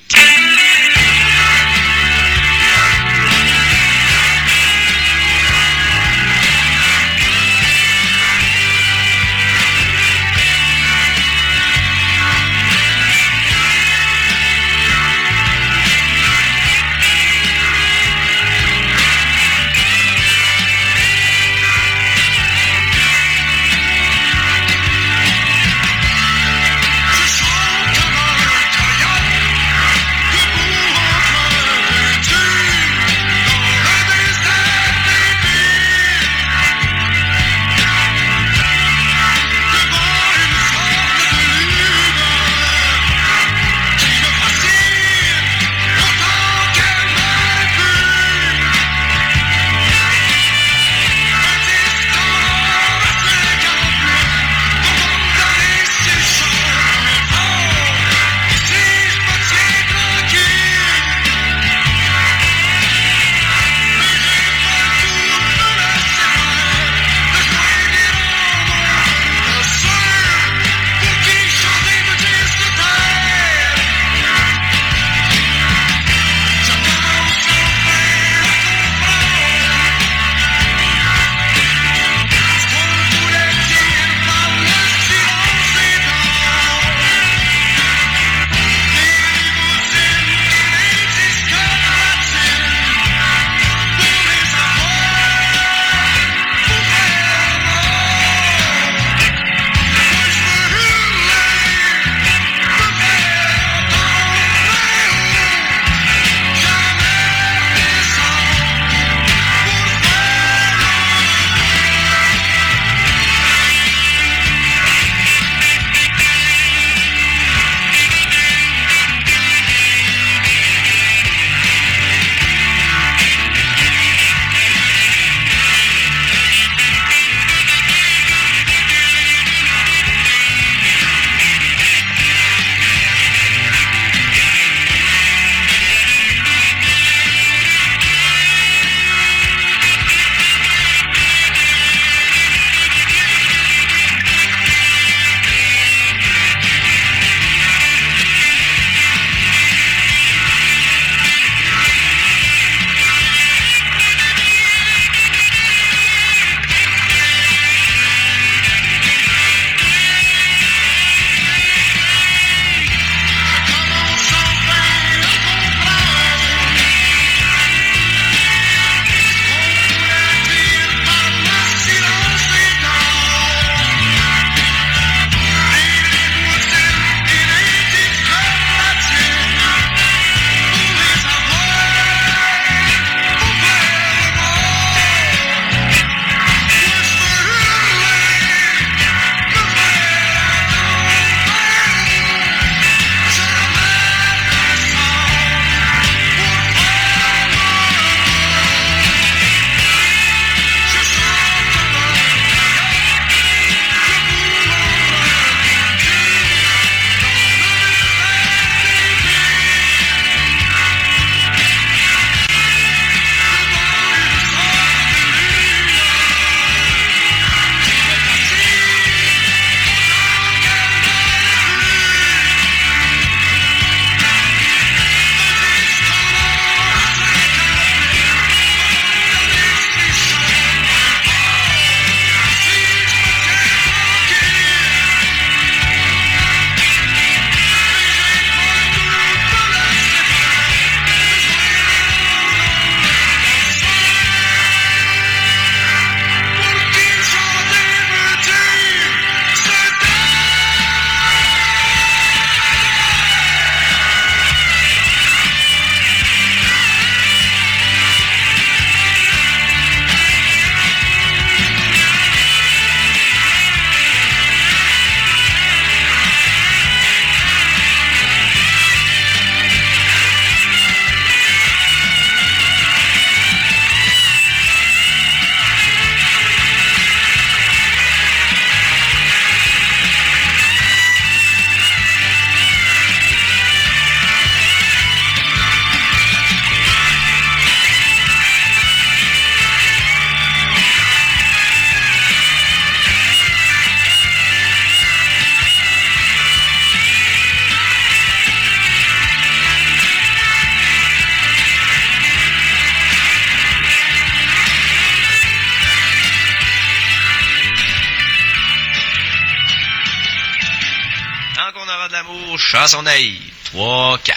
l'amour, chanson naïve. 3, 4.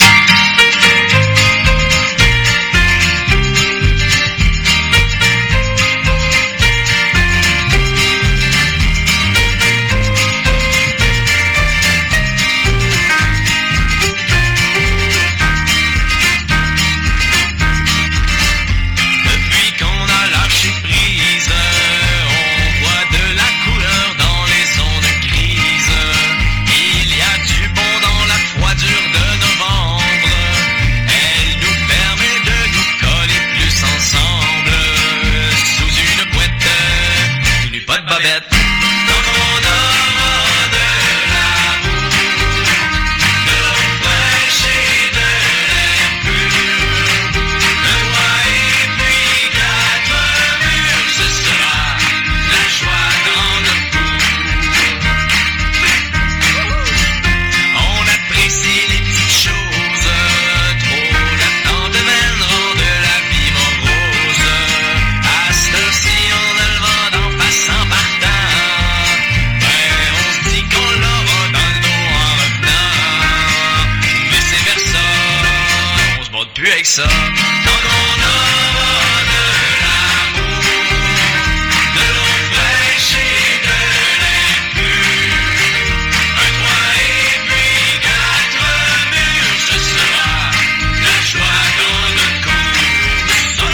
ça. Quand on aura de l'amour, de l'eau fraîche et de l'air pur, un toit et puis 4 murs, ce sera la joie dans notre cour.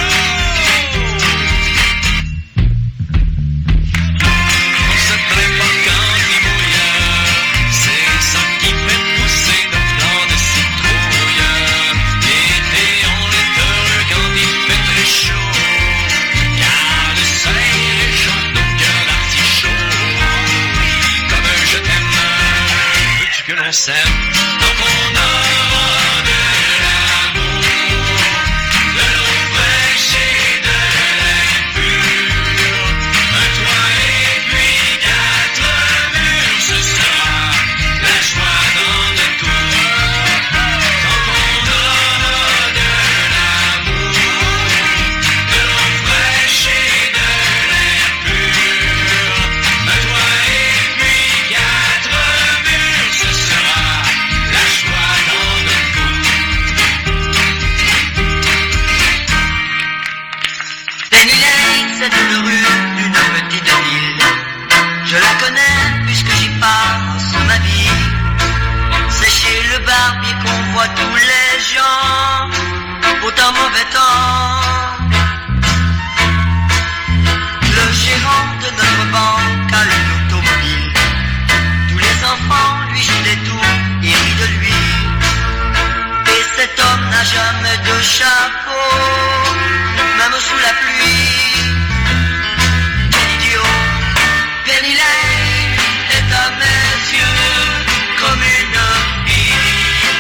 On se prépare quand il mouille, c'est ça qui fait pousser nos plants de citrouille. L'été on est heureux quand il fait très chaud, car le soleil réchauffe nos cœurs d'artichaut. Comme un je t'aime, veux-tu que l'on s'aime? Donc on aura de l'amour, de l'eau fraîche et de l'air pur, un toit et puis 4 murs, ce sera la joie dans notre cour. Quand on aura de l'amour, de l'eau fraîche et de l'air pur, un toit et puis 4 murs, ce sera la joie dans notre cour. Penny Lane, c'est une rue d'une petite ville. Je la connais puisque j'y passe ma vie. C'est chez le barbier qu'on voit tous les gens, beau temps, mauvais temps. Le gérant de notre banque a une automobile. Tous les enfants lui jouent des tours et rient de lui. Et cet homme n'a jamais de chapeau, même sous la pluie. Quel idiot, Penny Lane est à mes yeux comme une fille.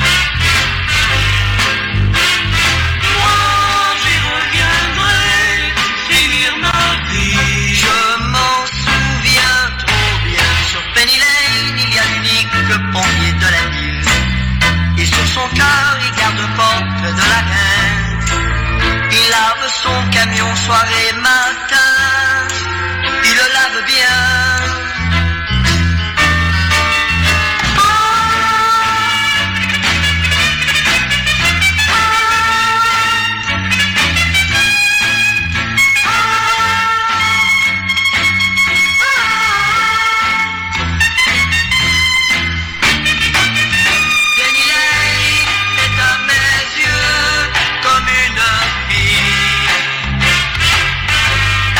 Moi j'y reviendrai finir ma vie. Je m'en souviens trop bien. Sur Penny Lane il y a l'unique pompier de la ville. Et sur son cœur il garde porte de la reine. Il lave son camion soir et matin. Il le lave bien. Penny Lane est à mes yeux comme une fille.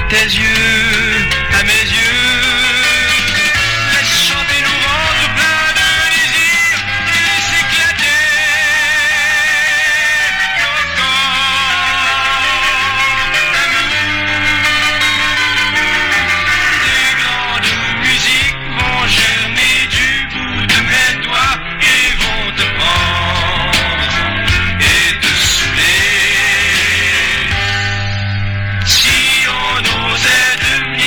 tes yeux, à mes yeux. Laisse chanter nos ventres pleins de désir, laisse éclater nos corps d'amour. Des grandes musiques vont germer du bout de mes doigts et vont te prendre et te saouler. Si on osait de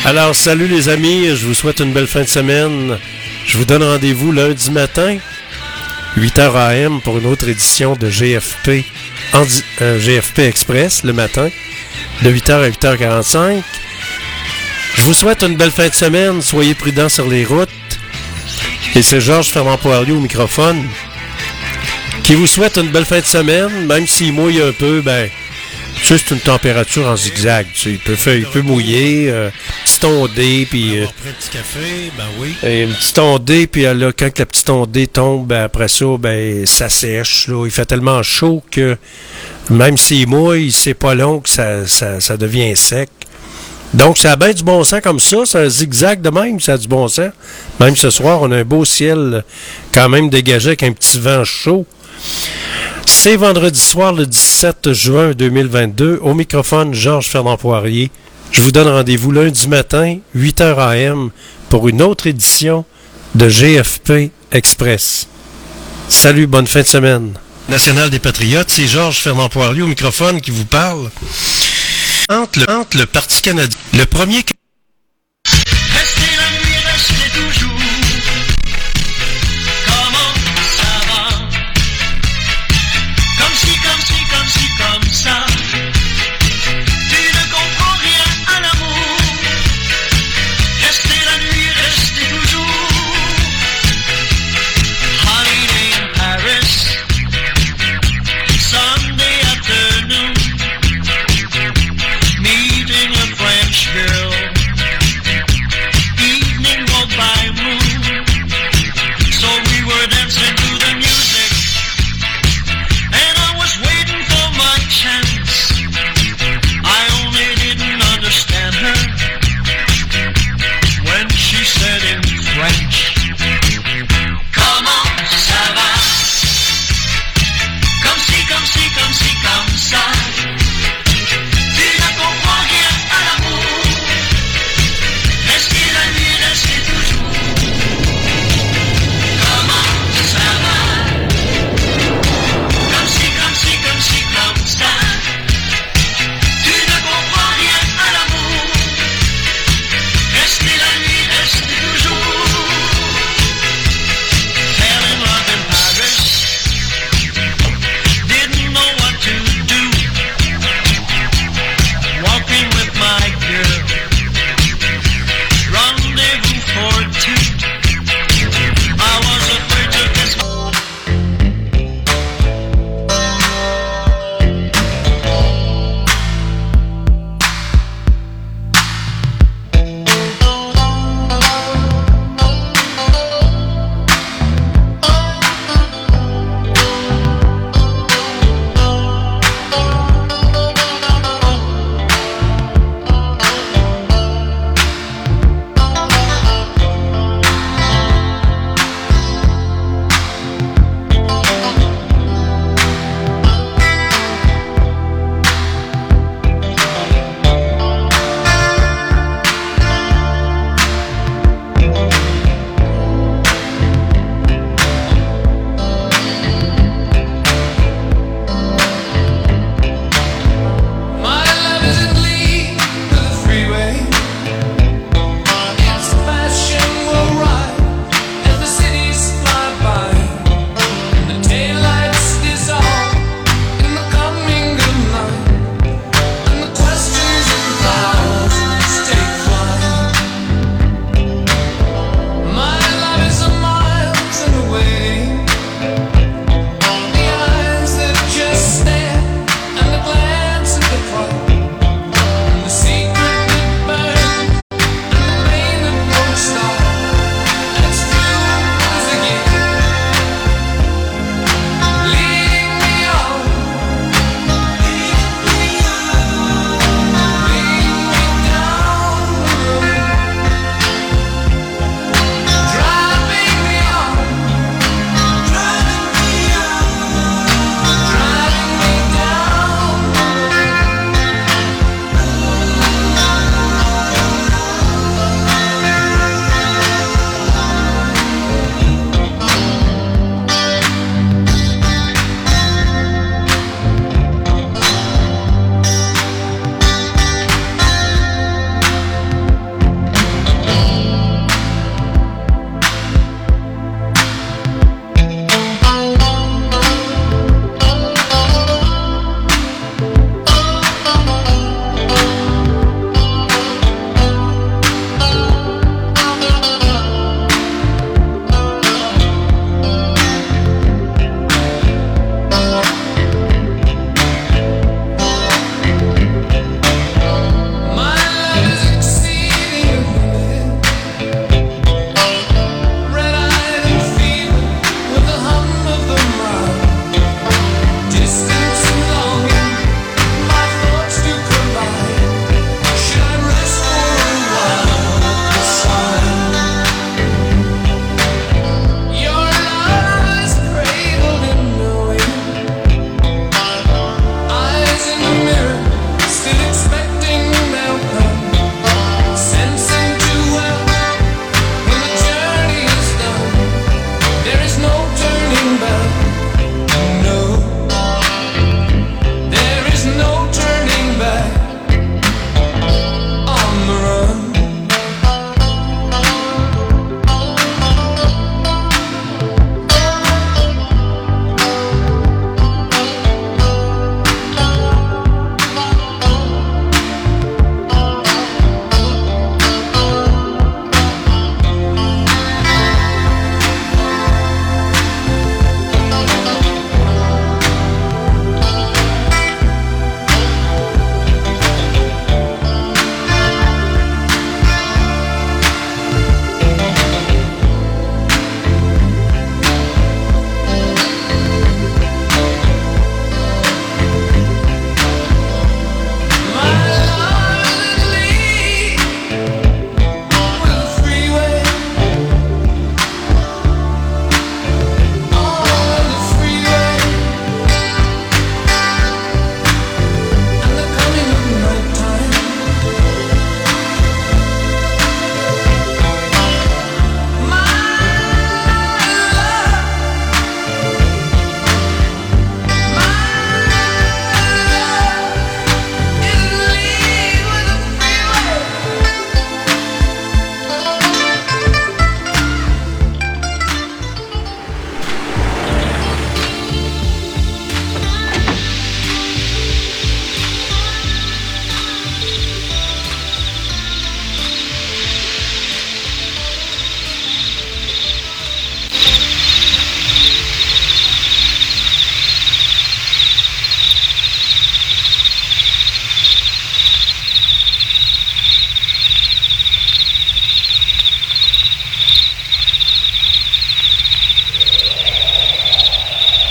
Alors, salut les amis, je vous souhaite une belle fin de semaine. Je vous donne rendez-vous lundi matin, 8h AM, pour une autre édition de GFP, GFP Express, le matin, de 8h à 8h45. Je vous souhaite une belle fin de semaine, soyez prudents sur les routes. Et c'est Georges Fernand Poirier au microphone, qui vous souhaite une belle fin de semaine, même s'il mouille un peu, ben... Tu sais, c'est une température en zigzag. Tu sais, il peut mouiller, petite ondée, puis... un petit café, ben oui. Et une petite ondée, puis là, quand la petite ondée tombe, ben, après ça, ben, ça sèche. Là. Il fait tellement chaud que même s'il mouille, c'est pas long que ça devient sec. Donc, ça a bien du bon sens comme ça. C'est un zigzag de même, ça a du bon sens. Même ce soir, on a un beau ciel quand même dégagé avec un petit vent chaud. C'est vendredi soir, le 17 juin 2022. Au microphone, Georges Fernand Poirier. Je vous donne rendez-vous lundi matin, 8h AM, pour une autre édition de GFP Express. Salut, bonne fin de semaine. National des Patriotes, c'est Georges Fernand Poirier au microphone qui vous parle. Entre le Parti canadien, le premier